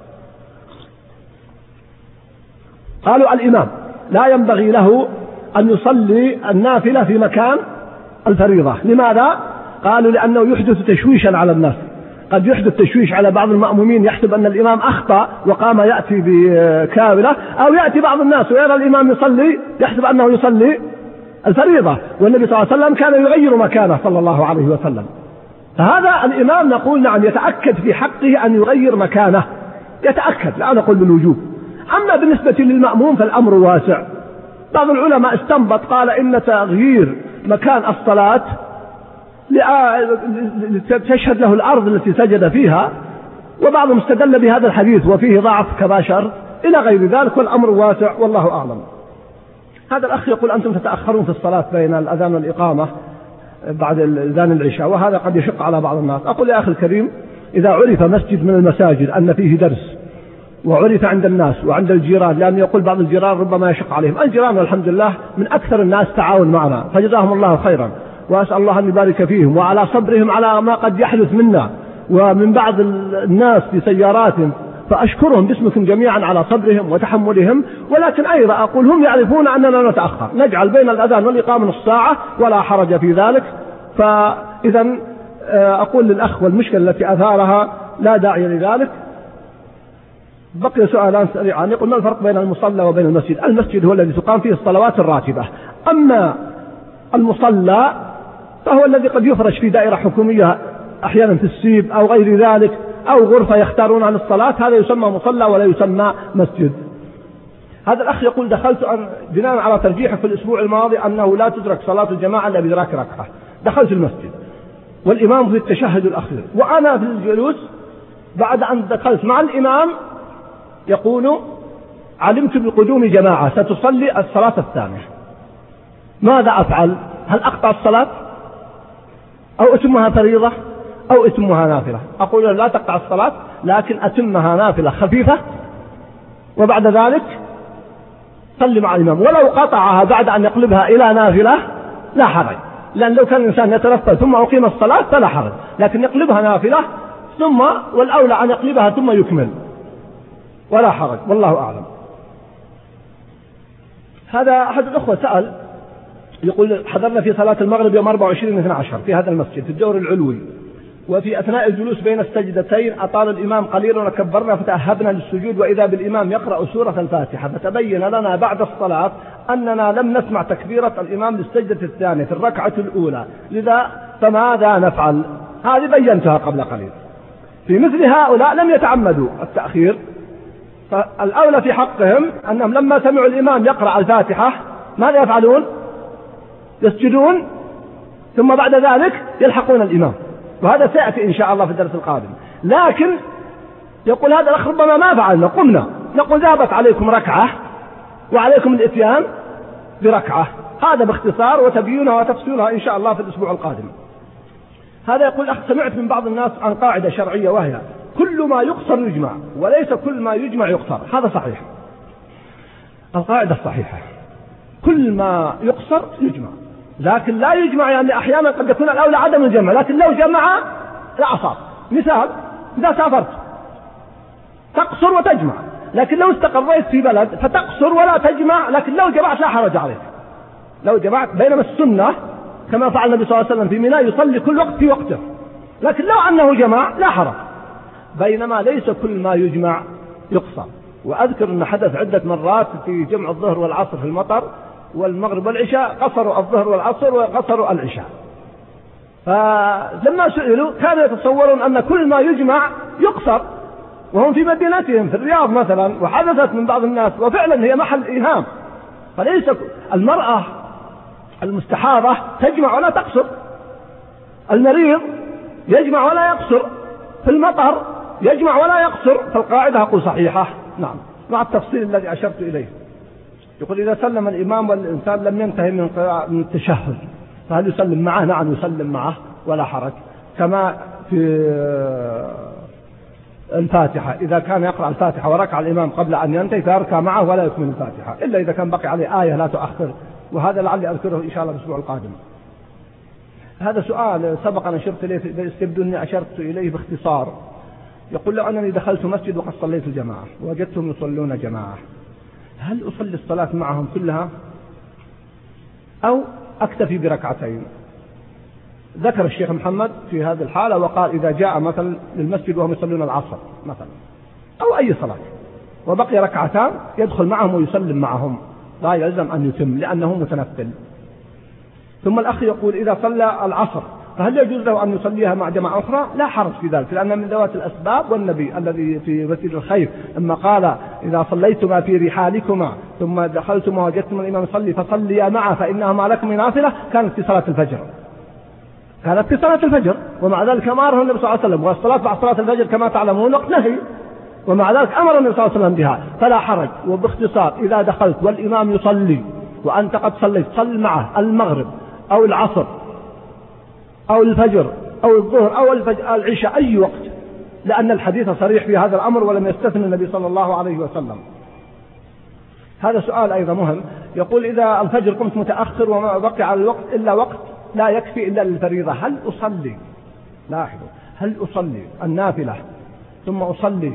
Speaker 3: قالوا الإمام لا ينبغي له أن يصلي النافلة في مكان الفريضة. لماذا؟ قالوا لأنه يحدث تشويشا على الناس، قد يحدث تشويش على بعض المأمومين يحسب أن الإمام أخطأ وقام يأتي بكاملة، أو يأتي بعض الناس ويرى الإمام يصلي يحسب أنه يصلي الفريضة، والنبي صلى الله عليه وسلم كان يغير مكانه صلى الله عليه وسلم. فهذا الإمام نقول نعم يتأكد في حقه أن يغير مكانه، يتأكد، لا نقول بالوجوب. أما بالنسبة للمأموم فالأمر واسع. بعض العلماء استنبط قال إن تغيير مكان الصلاة لتشهد له الأرض التي سجد فيها، وبعضهم استدل بهذا الحديث وفيه ضعف كباشر إلى غير ذلك، والأمر واسع والله أعلم. هذا الأخ يقول أنتم تتأخرون في الصلاة بين الأذان والإقامة بعد الأذان العشاء، وهذا قد يشق على بعض الناس. أقول يا أخي الكريم، إذا عرف مسجد من المساجد أن فيه درس وعرف عند الناس وعند الجيران، لأن يقول بعض الجيران ربما يشق عليهم، الجيران والحمد لله من أكثر الناس تعاون معنا فجزاهم الله خيرا، وأسأل الله أن يبارك فيهم وعلى صبرهم على ما قد يحدث منا ومن بعض الناس في سياراتهم، فأشكرهم باسمكم جميعا على صبرهم وتحملهم. ولكن أيضا أقول هم يعرفون أننا نتأخر، نجعل بين الأذان والإقامة نص ساعة ولا حرج في ذلك. فإذا أقول للأخ والمشكلة التي أثارها لا داعي لذلك. بقي سؤالان سريعان. يقول ما الفرق بين المصلى وبين المسجد؟ المسجد هو الذي تقام فيه الصلوات الراتبة، أما المصلى فهو الذي قد يفرش في دائرة حكومية أحيانا في السيب أو غير ذلك، أو غرفة يختارون عن الصلاة، هذا يسمى مصلى ولا يسمى مسجد. هذا الأخ يقول دخلت أن بناء على ترجيحه في الأسبوع الماضي أنه لا تدرك صلاة الجماعة إلا بإدراك ركعة، دخلت المسجد والإمام في التشهد الأخير، وأنا في الجلوس بعد أن دخلت مع الإمام يقول علمت بقدوم جماعة ستصلي الصلاة الثانية، ماذا أفعل؟ هل أقطع الصلاة أو أتمها فريضة أو أتمها نافلة؟ أقول لا تقطع الصلاة، لكن أتمها نافلة خفيفة، وبعد ذلك صلي مع الإمام. ولو قطعها بعد أن يقلبها إلى نافلة لا حرج، لأن لو كان الإنسان يتنفل ثم أقيم الصلاة فلا حرج، لكن يقلبها نافلة ثم، والأولى أن يقلبها ثم يكمل ولا حرج والله أعلم. هذا أحد الأخوة سأل يقول حضرنا في صلاة المغرب يوم أربعة وعشرين اثنا عشر في هذا المسجد في الدور العلوي، وفي أثناء الجلوس بين السجدتين أطال الإمام قليلا وكبرنا فتأهبنا للسجود، وإذا بالإمام يقرأ سورة الفاتحة، فتبين لنا بعد الصلاة أننا لم نسمع تكبيرة الإمام للسجدة الثانية في الركعة الأولى، لذا فماذا نفعل؟ هذه بينتها قبل قليل. في مثل هؤلاء لم يتعمدوا التأخير، فالأولى في حقهم أنهم لما سمعوا الإمام يقرأ الفاتحة ماذا يفعلون؟ يسجدون ثم بعد ذلك يلحقون الإمام، وهذا سيأتي إن شاء الله في الدرس القادم. لكن يقول هذا الأخ ربما ما فعلنا، قمنا نقول ذهبت عليكم ركعة وعليكم الإتيان بركعة، هذا باختصار وتبيينها وتفصيلها إن شاء الله في الأسبوع القادم. هذا يقول أخ سمعت من بعض الناس عن قاعدة شرعية وهي كل ما يقصر يجمع وليس كل ما يجمع يقصر. هذا صحيح، القاعدة الصحيحة كل ما يقصر يجمع، لكن لا يجمع، يعني أحيانا قد يكون الأولى عدم الجمع، لكن لو جمع لا أصاب. مثال إذا سافرت تقصر وتجمع، لكن لو استقريت في بلد فتقصر ولا تجمع، لكن لو جمعت لا حرج عليك لو جمعت. بينما السنة كما فعل النبي صلى الله عليه وسلم في منى يصلي كل وقت في وقته، لكن لو أنه جمع لا حرج. بينما ليس كل ما يجمع يقصر. وأذكر أن حدث عدة مرات في جمع الظهر والعصر في المطر والمغرب والعشاء قصروا الظهر والعصر وقصروا العشاء. فلما سئلوا كانوا يتصورون أن كل ما يجمع يقصر، وهم في مدينتهم في الرياض مثلا، وحدثت من بعض الناس وفعلا هي محل إيهام. فليس المرأة المستحاضة تجمع ولا تقصر، المريض يجمع ولا يقصر، في المطر يجمع ولا يقصر. فالقاعدة أقول صحيحة نعم، مع التفصيل الذي أشرت إليه. يقول إذا سلم الإمام والإنسان لم ينتهي من من التشهد فهل يسلم معه؟ نعم يسلم معه ولا حرج، كما في الفاتحة إذا كان يقرأ الفاتحة وركع الإمام قبل أن ينتهي فيركع معه ولا يكمل الفاتحة إلا إذا كان بقي عليه آية لا تؤخر، وهذا لعلي أذكره إن شاء الله الأسبوع القادم. هذا سؤال سبق أن أشرت إليه، يبدو أني أشرت إليه باختصار. يقول لو أنني دخلت مسجد وقد صليت الجماعة ووجدتهم يصلون جماعة، هل أصلي الصلاة معهم كلها أو أكتفي بركعتين؟ ذكر الشيخ محمد في هذه الحالة وقال إذا جاء مثلا للمسجد وهم يصلون العصر مثلا أو أي صلاة وبقي ركعتان يدخل معهم ويسلم معهم، لا يلزم أن يتم لأنه متنفل. ثم الأخ يقول إذا صلى العصر فهل يجوز له أن يصليها مع جماعة أخرى؟ لا حرج في ذلك، لأن من ذوات الأسباب، والنبي الذي في وسيل الخير لما قال إذا صليتما في رحالكما ثم دخلتما وجدتم الإمام يصلي فصليا معه فإنهما لكم نافلة، كانت في صلاة الفجر كانت في صلاة الفجر ومع ذلك أمره النبي صلى الله عليه وسلم، والصلاة بعد صلاة الفجر كما تعلمون وقت نهي، ومع ذلك أمر النبي صلى الله عليه وسلم بها، فلا حرج. وباختصار إذا دخلت والإمام يصلي وأنت قد صليت صل معه المغرب أو العصر أو الفجر أو الظهر أو العشاء أي وقت، لأن الحديث صريح في هذا الأمر ولم يستثني النبي صلى الله عليه وسلم. هذا سؤال أيضا مهم. يقول إذا الفجر قمت متأخر وما بقي على الوقت إلا وقت لا يكفي إلا للفريضة، هل أصلي لاحظوا هل أصلي النافلة ثم أصلي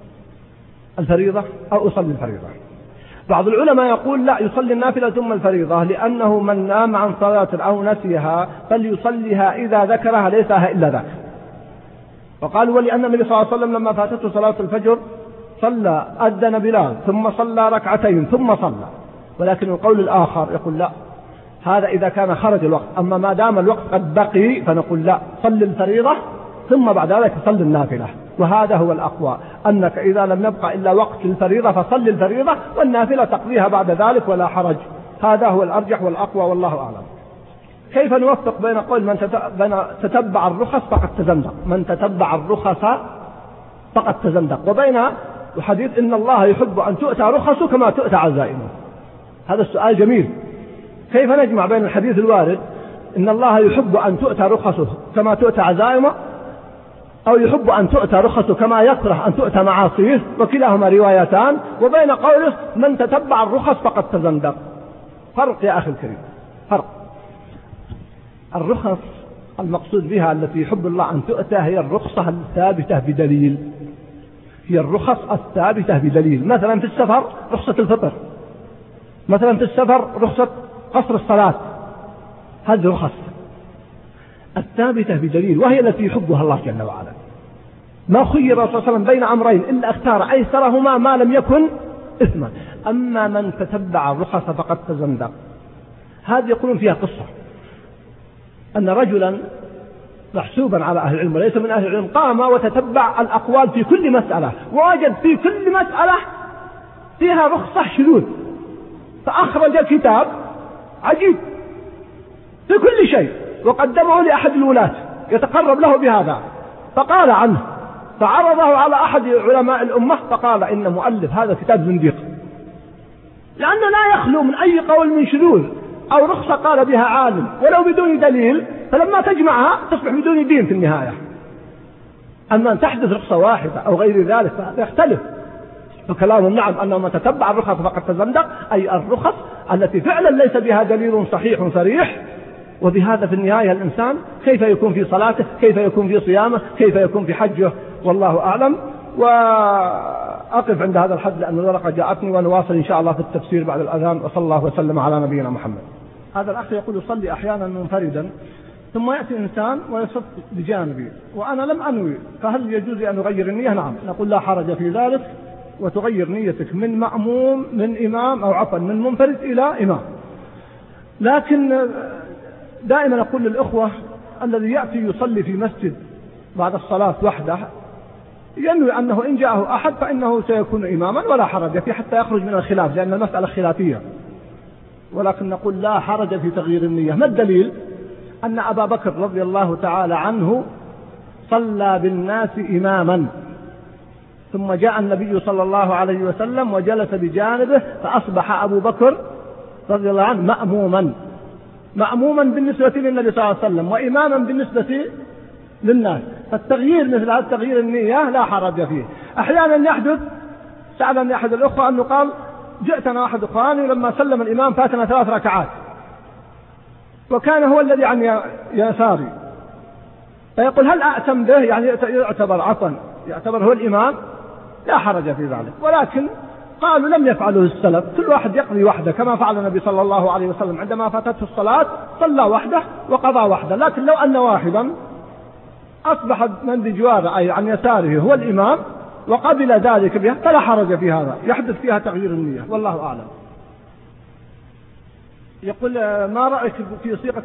Speaker 3: الفريضة أو أصلي الفريضة؟ بعض العلماء يقول لا، يصلي النافلة ثم الفريضة، لأنه من نام عن صلاة أو نسيها فليصليها إذا ذكرها ليس إلا ذاك. وقالوا ولأن النبي صلى الله عليه وسلم لما فاتته صلاة الفجر صلى أذن بلال ثم صلى ركعتين ثم صلى. ولكن القول الآخر يقول لا، هذا إذا كان خرج الوقت، أما ما دام الوقت قد بقي فنقول لا، صل الفريضة ثم بعد ذلك صل النافلة. وهذا هو الأقوى، أنك إذا لم يبقى إلا وقت الفريضة فصل الفريضة والنافلة تقضيها بعد ذلك ولا حرج. هذا هو الأرجح والأقوى والله أعلم. كيف نوفق بين قول من تتبع الرخص فقد تزندق، من تتبع الرخص فقد تزندق، وبين حديث إن الله يحب أن تؤتى رخصه كما تؤتى عزائمه؟ هذا السؤال جميل. كيف نجمع بين الحديث الوارد إن الله يحب أن تؤتى رخصه كما تؤتى عزائمه، أو يحب أن تؤتى رخصه كما يكره أن تؤتى معاصيه، وكلاهما روايتان، وبين قوله من تتبع الرخص فقد تزندق؟ فرق يا أخي الكريم، فرق. الرخص المقصود بها التي يحب الله أن تؤتى هي الرخصة الثابتة بدليل، هي الرخص الثابتة بدليل. مثلا في السفر رخصة الفطر، مثلا في السفر رخصة قصر الصلاة، هذه رخص الثابتة بدليل، وهي التي يحبها الله جل وعلا. ما خير الرسول صلى الله عليه وسلم بين أمرين إلا اختار أيسرهما ما لم يكن إثما. أما من تتبع الرخص فقد تزندق، هذه يقولون فيها قصة أن رجلا محسوبا على أهل العلم وليس من أهل العلم قام وتتبع الأقوال في كل مسألة، ووجد في كل مسألة فيها رخصة شذوذ، فأخرج كتاب عجيب في كل شيء وقدمه لأحد الولاة يتقرب له بهذا، فقال عنه، فعرضه على أحد علماء الأمة فقال إن مؤلف هذا كتاب زنديق، لأنه لا يخلو من أي قول من شذوذ أو رخصة قال بها عالم ولو بدون دليل، فلما تجمعها تصبح بدون دين في النهاية. أما أن تحدث رخصة واحدة أو غير ذلك فهذا يختلف. فكلام نعم أنه ما تتبع الرخص فقد تزندق، أي الرخص التي فعلا ليس بها دليل صحيح صريح. وبهذا في النهاية الإنسان كيف يكون في صلاته، كيف يكون في صيامه، كيف يكون في حجه، والله أعلم. وأقف عند هذا الحد لأن الورقة جاءتني، ونواصل إن شاء الله في التفسير بعد الأذان. وصلى الله وسلم على نبينا محمد. هذا الأخ يقول يصلي أحيانا منفردا ثم يأتي إنسان ويصف بجانبي وأنا لم أنوي، فهل يجوز أن أغير النية؟ نعم، نقول لا حرج في ذلك، وتغير نيتك من مأموم من إمام أو عفوا من منفرد إلى إمام. لكن دائما أقول للإخوة الذي يأتي يصلي في مسجد بعد الصلاة وحده ينوي أنه إن جاءه أحد فإنه سيكون إماما ولا حرج فيه حتى يخرج من الخلاف، لأن المسألة خلافية. ولكن نقول لا حرج في تغيير النية. ما الدليل؟ أن أبا بكر رضي الله تعالى عنه صلى بالناس إماما، ثم جاء النبي صلى الله عليه وسلم وجلس بجانبه، فأصبح أبو بكر رضي الله عنه مأموما مأموما بالنسبة للنبي صلى الله عليه وسلم وإماما بالنسبة للناس. فالتغيير مثل هذا تغيير النية لا حرج فيه. أحيانا يحدث، سألني أحد الأخوة أنه قال جئتنا أحد أخواني لما سلم الإمام فاتنا ثلاث ركعات وكان هو الذي عن يساري، فيقول هل أأتم به؟ يعني يعتبر عفوا يعتبر هو الإمام، لا حرج في ذلك. ولكن قالوا لم يفعله السلف، كل واحد يقضي وحده كما فعل النبي صلى الله عليه وسلم عندما فاتته الصلاة صلى وحده وقضى وحده. لكن لو أن واحدا أصبح من بجواره أي عن يساره هو الإمام وقبل ذلك بها فلا حرج في هذا، يحدث فيها تغيير النية، والله أعلم. يقول ما رأيك في صيغة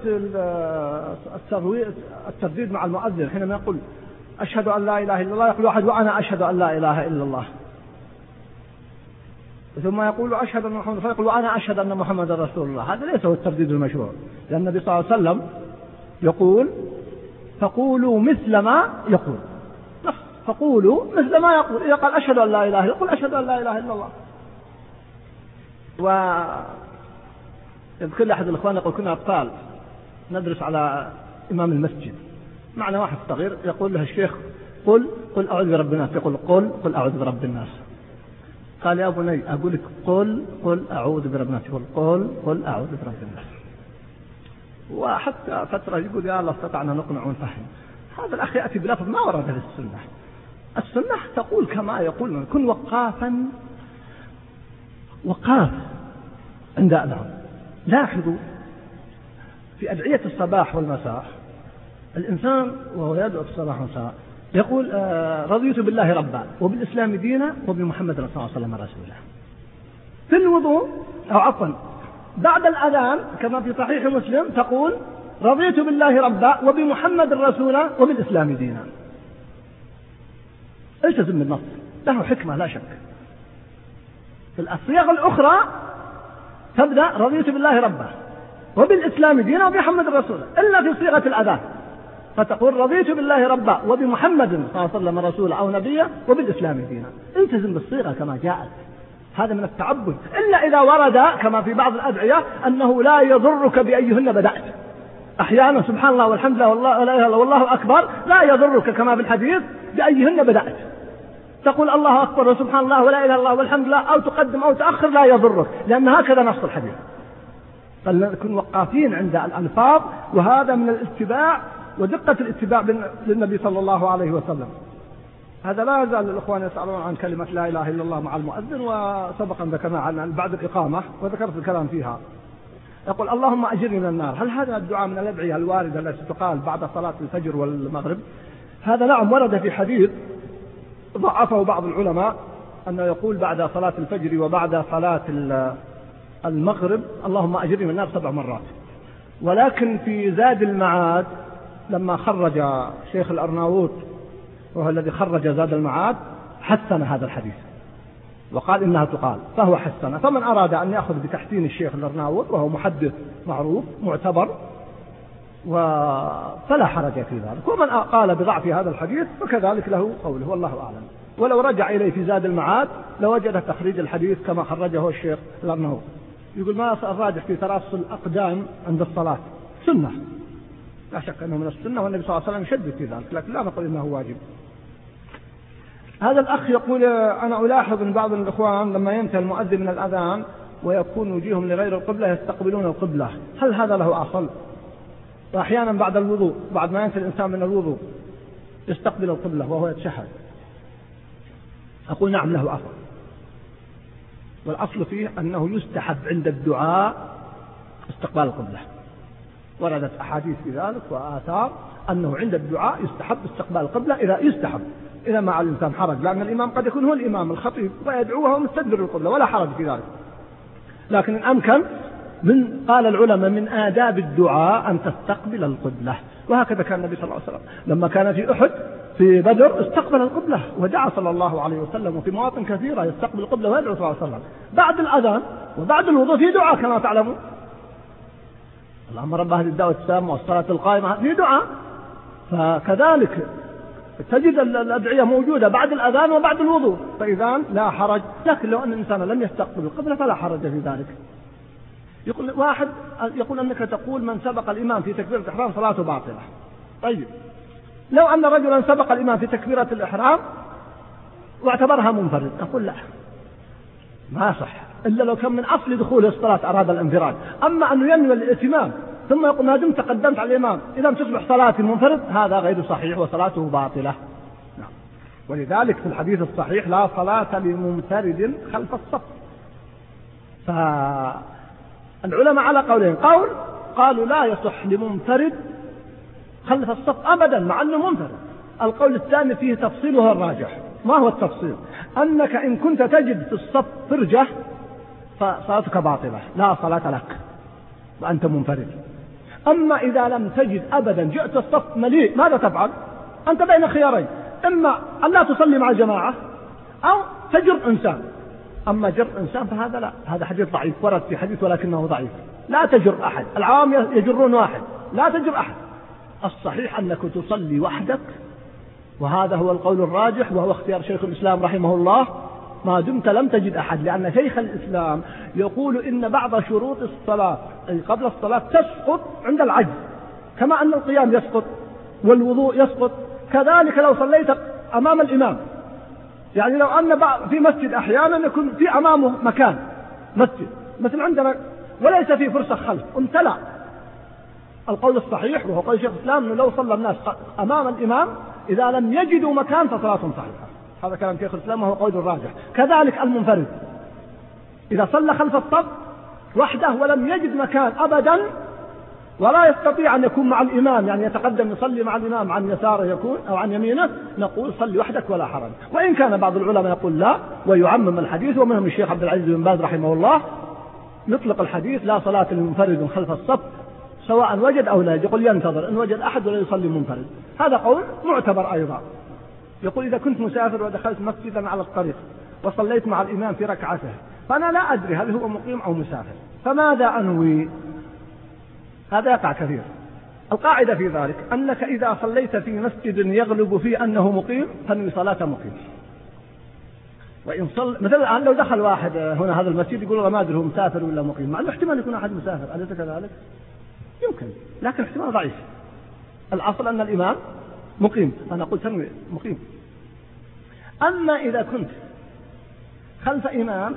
Speaker 3: الترديد مع المؤذن حينما يقول أشهد أن لا إله إلا الله، يقول واحد وأنا أشهد أن لا إله إلا الله، ثم يقول أشهد أن محمد رسول الله، يقول وأنا أشهد أن محمد رسول الله. هذا ليس هو الترديد المشروع، لأن النبي صلى الله عليه وسلم يقول فقولوا مثل ما يقول، فقولوا مثل ما يقول. إذا قال أشهد أن لا إله إلا الله يقول أشهد أن لا إله إلا الله. وكل أحد الإخوان يقول كنا أطفال ندرس على إمام المسجد، معنا واحد صغير يقول له الشيخ قل قل أعوذ برب الناس، يقول قل قل أعوذ برب الناس. قال يا بني أقول لك قل قل أعوذ برب الناس، يقول قل قل أعوذ برب الناس. وحتى فترة يقول يا الله استطعنا نقنع ونفهم. هذا الأخ يأتي بلفظ ما ورد في السنة. السنة تقول كما يقول، كن وقافا وقاف عند أذان. لاحظوا في أدعية الصباح والمساء الإنسان وهو يدعو في الصباح والمساء يقول آه رضيت بالله ربا وبالإسلام دينا وبمحمد صلى الله عليه وسلم رسولا. في الوضوء أو عفوا بعد الأذان كما في صحيح مسلم تقول رضيت بالله ربا وبمحمد رسولا وبالإسلام دينا. التزم بالنص، له حكمة لا شك. في الصيغ الأخرى تبدأ رضيت بالله ربا وبالإسلام دينا وبمحمد رسولا، إلا في صيغة الأذان فتقول رضيت بالله ربا وبمحمد صلى الله عليه وسلم رسولا أو نبيا وبالإسلام دينا. التزم بالصيغة كما جاءت، هذا من التعبد. إلا إذا ورد كما في بعض الأدعية أنه لا يضرك بأيهن بدأت. أحيانا سبحان الله والحمد لله والله لا إله إلا الله والله أكبر لا يضرك كما في الحديث بأيهن بدأت. تقول الله أكبر وسبحان الله ولا إله إلا الله والحمد لله أو تقدم أو تأخر لا يضرك، لأن هكذا نص الحديث. فلنكن وقافين عند الألفاظ، وهذا من الاتباع ودقة الاتباع للنبي صلى الله عليه وسلم. هذا لا يزال الإخوان يسألون عن كلمة لا إله إلا الله مع المؤذن، وسبقا ذكرنا عن بعد الإقامة وذكرت الكلام فيها. يقول اللهم أجرني من النار. هل هذا الدعاء من الأدعية الواردة التي تقال بعد صلاة الفجر والمغرب؟ هذا نعم ورد في حديث ضعفه بعض العلماء أنه يقول بعد صلاة الفجر وبعد صلاة المغرب اللهم أجرني من النار سبع مرات. ولكن في زاد المعاد لما خرج شيخ الأرناؤوط وهو الذي خرج زاد المعاد حسن هذا الحديث وقال إنها تقال، فهو حسن. فمن أراد أن يأخذ بتحسين الشيخ الأرناؤوط وهو محدث معروف معتبر فلا حرج في ذلك، ومن قال بضعف هذا الحديث فكذلك له قوله والله أعلم. ولو رجع إليه في زاد المعاد لوجد تخريج الحديث كما خرجه الشيخ الأرناؤوط. يقول ما الراجح في تراص الأقدام عند الصلاة؟ سنة لا شك أنه من السنة، والنبي صلى الله عليه وسلم يشدد في ذلك، لكن لا نقول إنه واجب. هذا الأخ يقول أنا ألاحظ أن بعض الإخوان لما ينتهي المؤذن من الأذان ويكون وجيههم لغير القبلة يستقبلون القبلة، هل هذا له أصل؟ وأحيانا بعد الوضوء بعد ما ينتهي الإنسان من الوضوء يستقبل القبلة وهو يتشهد. أقول نعم له أصل، والأصل فيه أنه يستحب عند الدعاء استقبال القبلة، وردت أحاديث في ذلك وآثار أنه عند الدعاء يستحب استقبال القبلة إذا يستحب إذا ما على الإنسان حرج، لأن الإمام قد يكون هو الإمام الخطيب ويدعوه وهو مستدبر القبلة ولا حرج في ذلك. لكن إن أمكن من قال العلماء من آداب الدعاء أن تستقبل القبلة، وهكذا كان النبي صلى الله عليه وسلم لما كان في أحد في بدر استقبل القبلة ودعا صلى الله عليه وسلم، وفي مواطن كثيرة يستقبل القبلة ويدعو صلى الله عليه وسلم بعد الأذان وبعد الوضوء في دعاء كما تعلمون. اللهم رب هذه الدعوة التامة والصلاة القائمة في دعاء، فكذلك تجد الأدعية موجودة بعد الأذان وبعد الوضوء، فإذا لا حرج. لكن لو أن الإنسان لم يستقبل القبلة فلا حرج في ذلك. يقول واحد يقول أنك تقول من سبق الإمام في تكبيرة الإحرام صلاته باطلة. طيب لو أن رجلا سبق الإمام في تكبيرة الإحرام واعتبرها منفرد، أقول لا ما صح إلا لو كان من أصل دخول الصلاة أراد الانفراد. أما أنه ينوي الائتمام ثم يقول ما دمت تقدمت على الإمام إذا تصبح صلاة المنفرد، هذا غير صحيح وصلاته باطلة. نعم. ولذلك في الحديث الصحيح لا صلاة لمنفرد خلف الصف. فالعلماء على قولين، قول قالوا لا يصح لمنفرد خلف الصف أبدا مع أنه منفرد. القول الثاني فيه تفصيله الراجح. ما هو التفصيل؟ أنك إن كنت تجد في الصف فرجة فصلاتك باطلة لا صلاة لك وأنت منفرد. أما إذا لم تجد أبدا جئت الصف مليء ماذا تفعل؟ أنت بين خيارين، إما أن لا تصلي مع الجماعة أو تجر إنسان. أما جر إنسان فهذا لا، هذا حديث ضعيف ورد في حديث ولكنه ضعيف. لا تجر أحد، العوام يجرون واحد، لا تجر أحد. الصحيح أنك تصلي وحدك، وهذا هو القول الراجح وهو اختيار شيخ الإسلام رحمه الله ما دمت لم تجد أحد، لأن شيخ الإسلام يقول إن بعض شروط الصلاة أي قبل الصلاة تسقط عند العجز، كما أن القيام يسقط والوضوء يسقط، كذلك لو صليت أمام الإمام. يعني لو أن في مسجد أحيانا يكون في أمامه مكان مسجد مثل عندنا وليس في فرصة خلف امتلأ، القول الصحيح وهو قول شيخ الإسلام أنه لو صلى الناس أمام الإمام إذا لم يجدوا مكان فصلاتهم صحيحة. هذا كلام شيخ الإسلام وهو قول الراجح. كذلك المنفرد إذا صلى خلف الصف وحده ولم يجد مكان أبدا ولا يستطيع أن يكون مع الإمام، يعني يتقدم يصلي مع الإمام عن يساره يكون أو عن يمينه، نقول صلي وحدك ولا حرج. وإن كان بعض العلماء يقول لا ويعمم الحديث، ومنهم الشيخ عبد العزيز بن باز رحمه الله يطلق الحديث لا صلاة لمنفرد خلف الصف سواء وجد أو لا، يقول ينتظر إن وجد أحد ولا يصلي منفرد. هذا قول معتبر أيضا. يقول إذا كنت مسافر ودخلت مسجدا على الطريق وصليت مع الإمام في ركعته فأنا لا أدري هل هو مقيم أو مسافر، فماذا أنوي؟ هذا يقع كثير. القاعدة في ذلك أنك إذا صليت في مسجد يغلب فيه أنه مقيم فانوي صلاة مقيم. وإن صل مثلا الآن لو دخل واحد هنا هذا المسجد يقول والله ما أدري هو مسافر ولا مقيم، مع أنه احتمال يكون أحد مسافر، أليس كذلك؟ يمكن، لكن احتمال ضعيف. الأصل أن الإمام مقيم، أنا قلت تنوي مقيم. أما إذا كنت خلف إمام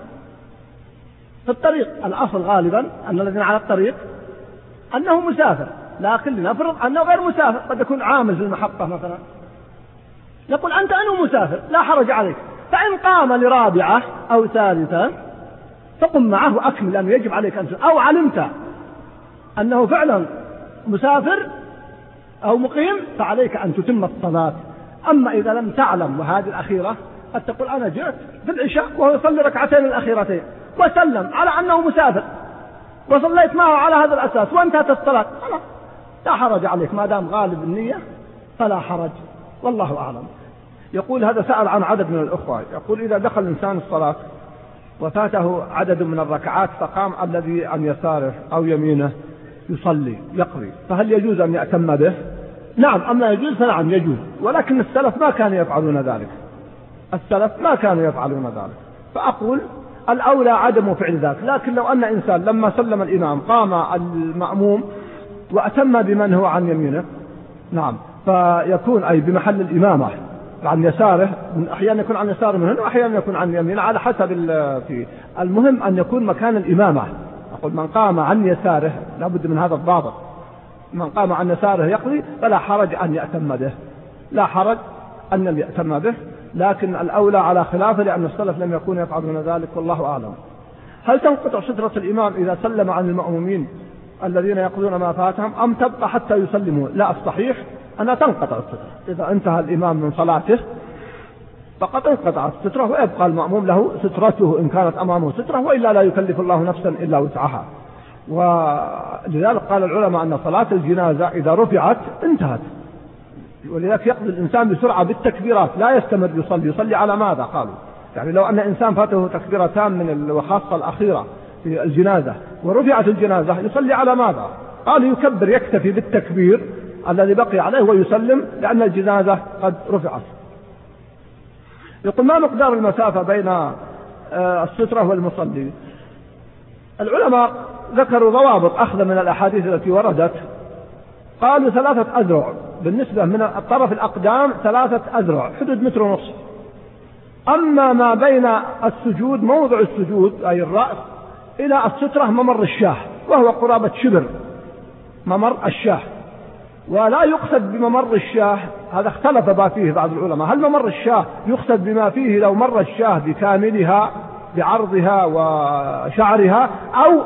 Speaker 3: في الطريق، الأصل غالبا أن الذين على الطريق أنه مسافر، لكن لنفرض أنه غير مسافر، قد يكون عامل في المحطة مثلا، نقول أنت أنه مسافر لا حرج عليك، فإن قام لرابعة أو ثالثة فقم معه وأكمل، لأنه يجب عليك أن، أو علمت أنه فعلا مسافر أو مقيم فعليك أن تتم الصلاة. أما إذا لم تعلم، وهذه الأخيرة قد تقول أنا جئت في العشاء وهو يصلي ركعتين الأخيرتين وسلم على أنه مسافر وصليت معه على هذا الأساس وانتهت الصلاة، لا حرج عليك ما دام غالب النية فلا حرج، والله أعلم. يقول هذا سأل عن عدد من الأخوة، يقول إذا دخل الإنسان الصلاة وفاته عدد من الركعات فقام الذي عن يساره أو يمينه يصلي يقضي، فهل يجوز أن يأتم به؟ نعم، أما يجوز فنعم يجوز، ولكن السلف ما كانوا يفعلون ذلك، السلف ما كانوا يفعلون ذلك، فأقول الأولى عدم فعل ذلك. لكن لو أن إنسان لما سلم الإمام قام المأموم وأتم بمن هو عن يمينه، نعم، فيكون أي بمحل الإمامة عن يساره، أحيانا يكون عن يساره منه وأحيانا يكون عن يمينه على حسب فيه. المهم أن يكون مكان الإمامة. أقول من قام عن يساره لابد من هذا الضابط، من قام عن يساره يقضي فلا حرج أن يأتم به، لا حرج أن يأتم به، لكن الأولى على خلافه لأن السلف لم يكونوا يفعلون ذلك، والله أعلم. هل تنقطع سترة الإمام إذا سلم عن المأمومين الذين يقضون ما فاتهم أم تبقى حتى يسلموا؟ لا، الصحيح أنها تنقطع السترة. إذا انتهى الإمام من صلاته فقد انقطعت السترة، ويبقى المأموم له سترته إن كانت أمامه سترة، وإلا لا يكلف الله نفسا إلا وسعها. ولذلك قال العلماء أن صلاة الجنازة إذا رفعت انتهت، ولذلك يقضي الإنسان بسرعة بالتكبيرات، لا يستمر يصلي. يصلي على ماذا؟ قالوا يعني لو أن إنسان فاته تكبيرتان من وخاصة الأخيرة في الجنازة ورفعت الجنازة يصلي على ماذا؟ قالوا يكبر، يكتفي بالتكبير الذي بقي عليه ويسلم، لأن الجنازة قد رفعت. يقول ما مقدار المسافة بين السترة والمصلي؟ العلماء ذكروا ضوابط أخذ من الأحاديث التي وردت. قالوا ثلاثة أذرع، بالنسبة من الطرف الأقدام ثلاثة أذرع، حدود متر ونصف. أما ما بين السجود، موضع السجود أي الرأس، إلى السترة ممر الشاه، وهو قرابة شبر ممر الشاه. ولا يقصد بممر الشاه، هذا اختلف ما فيه بعض العلماء، هل ممر الشاه يقصد بما فيه لو مر الشاه بكاملها بعرضها وشعرها، أو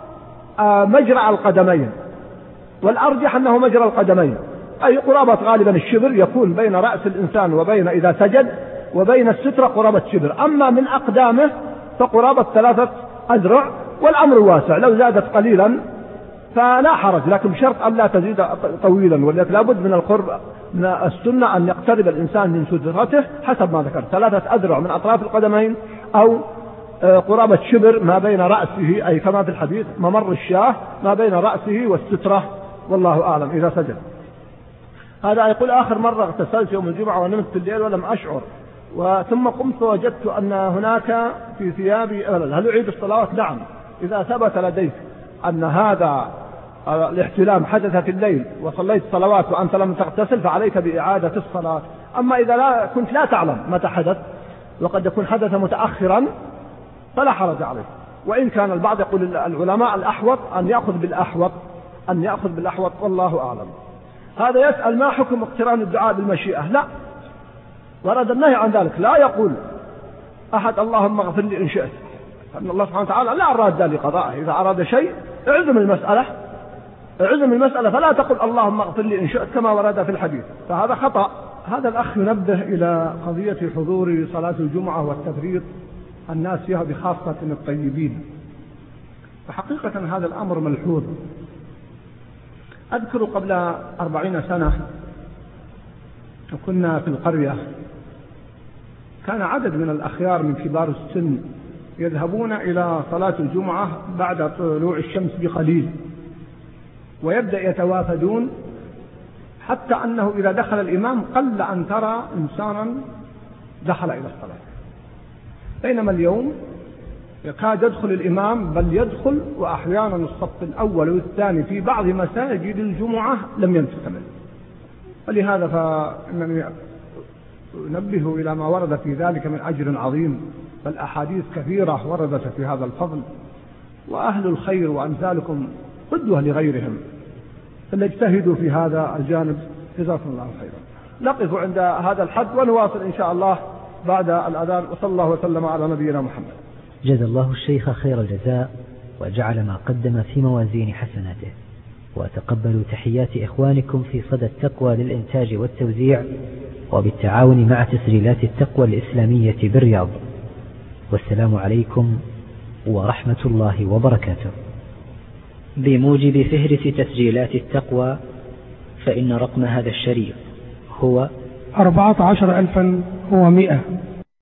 Speaker 3: مجرى القدمين؟ والأرجح أنه مجرى القدمين، أي قرابة غالبا الشبر، يكون بين رأس الإنسان وبين إذا سجد وبين السترة قرابة شبر. أما من أقدامه فقرابة ثلاثة أذرع، والأمر واسع، لو زادت قليلا فلا حرج، لكن بشرط أن لا تزيد طويلا. ولذلك لابد من القرب من السنة أن يقترب الإنسان من سترته حسب ما ذكر، ثلاثة أذرع من أطراف القدمين، أو قرابة شبر ما بين رأسه، أي كما في الحديث ممر الشاه ما بين رأسه والسترة، والله أعلم إذا سجد. هذا يقول آخر مرة اغتسلت يوم الجمعة ونمت في الليل ولم أشعر، وثم قمت وجدت أن هناك في ثيابي أغلل، هل أعيد الصلوات؟ نعم، إذا ثبت لديك أن هذا الاحتلام حدث في الليل وصليت صلوات وأنت لم تغتسل فعليك بإعادة الصلاة. أما إذا لا كنت لا تعلم متى حدث، وقد يكون حدث متأخرا، فلا حرج عليه. وإن كان البعض يقول العلماء الأحوط أن يأخذ بالأحوط أن يأخذ بالأحوط والله أعلم. هذا يسأل ما حكم اقتران الدعاء بالمشيئة؟ لا، ورد النهي عن ذلك. لا يقول أحد اللهم اغفر لي إن شئت، فإن الله سبحانه وتعالى لا أراد لقضائه. إذا أراد شيء اعزم المسألة اعزم المسألة فلا تقل اللهم اغفر لي إن شئت كما ورد في الحديث، فهذا خطأ. هذا الأخ ينبه إلى قضية حضور صلاة الجمعة والتفريط الناس فيها بخاصة الطيبين. فحقيقة هذا الأمر ملحوظ. أذكر قبل أربعين سنة كنا في القرية، كان عدد من الأخيار من كبار السن يذهبون إلى صلاة الجمعة بعد طلوع الشمس بقليل، ويبدأ يتوافدون، حتى أنه إذا دخل الإمام قل أن ترى إنسانا دخل إلى الصلاة، بينما اليوم يكاد يدخل الإمام، بل يدخل وأحيانا الصف الأول والثاني في بعض مساجد الجمعة لم يكتمل. ولهذا فإنني أنبه إلى ما ورد في ذلك من أجر عظيم، بل أحاديث كثيرة وردت في هذا الفضل، وأهل الخير وأمثالكم قدوة لغيرهم، فليجتهدوا في هذا الجانب. جزاكم الله خيرا. نقف عند هذا الحد ونواصل إن شاء الله بعد الأذان، وصلى الله وسلم على نبينا محمد.
Speaker 1: جزا الله الشيخ خير الجزاء، وجعل ما قدم في موازين حسناته، وتقبلوا تحيات إخوانكم في صدى التقوى للإنتاج والتوزيع، وبالتعاون مع تسجيلات التقوى الإسلامية بالرياض. والسلام عليكم ورحمة الله وبركاته. بموجب فهرس تسجيلات التقوى، فإن رقم هذا الشريط هو
Speaker 2: أربعة عشر ألفا ومئة.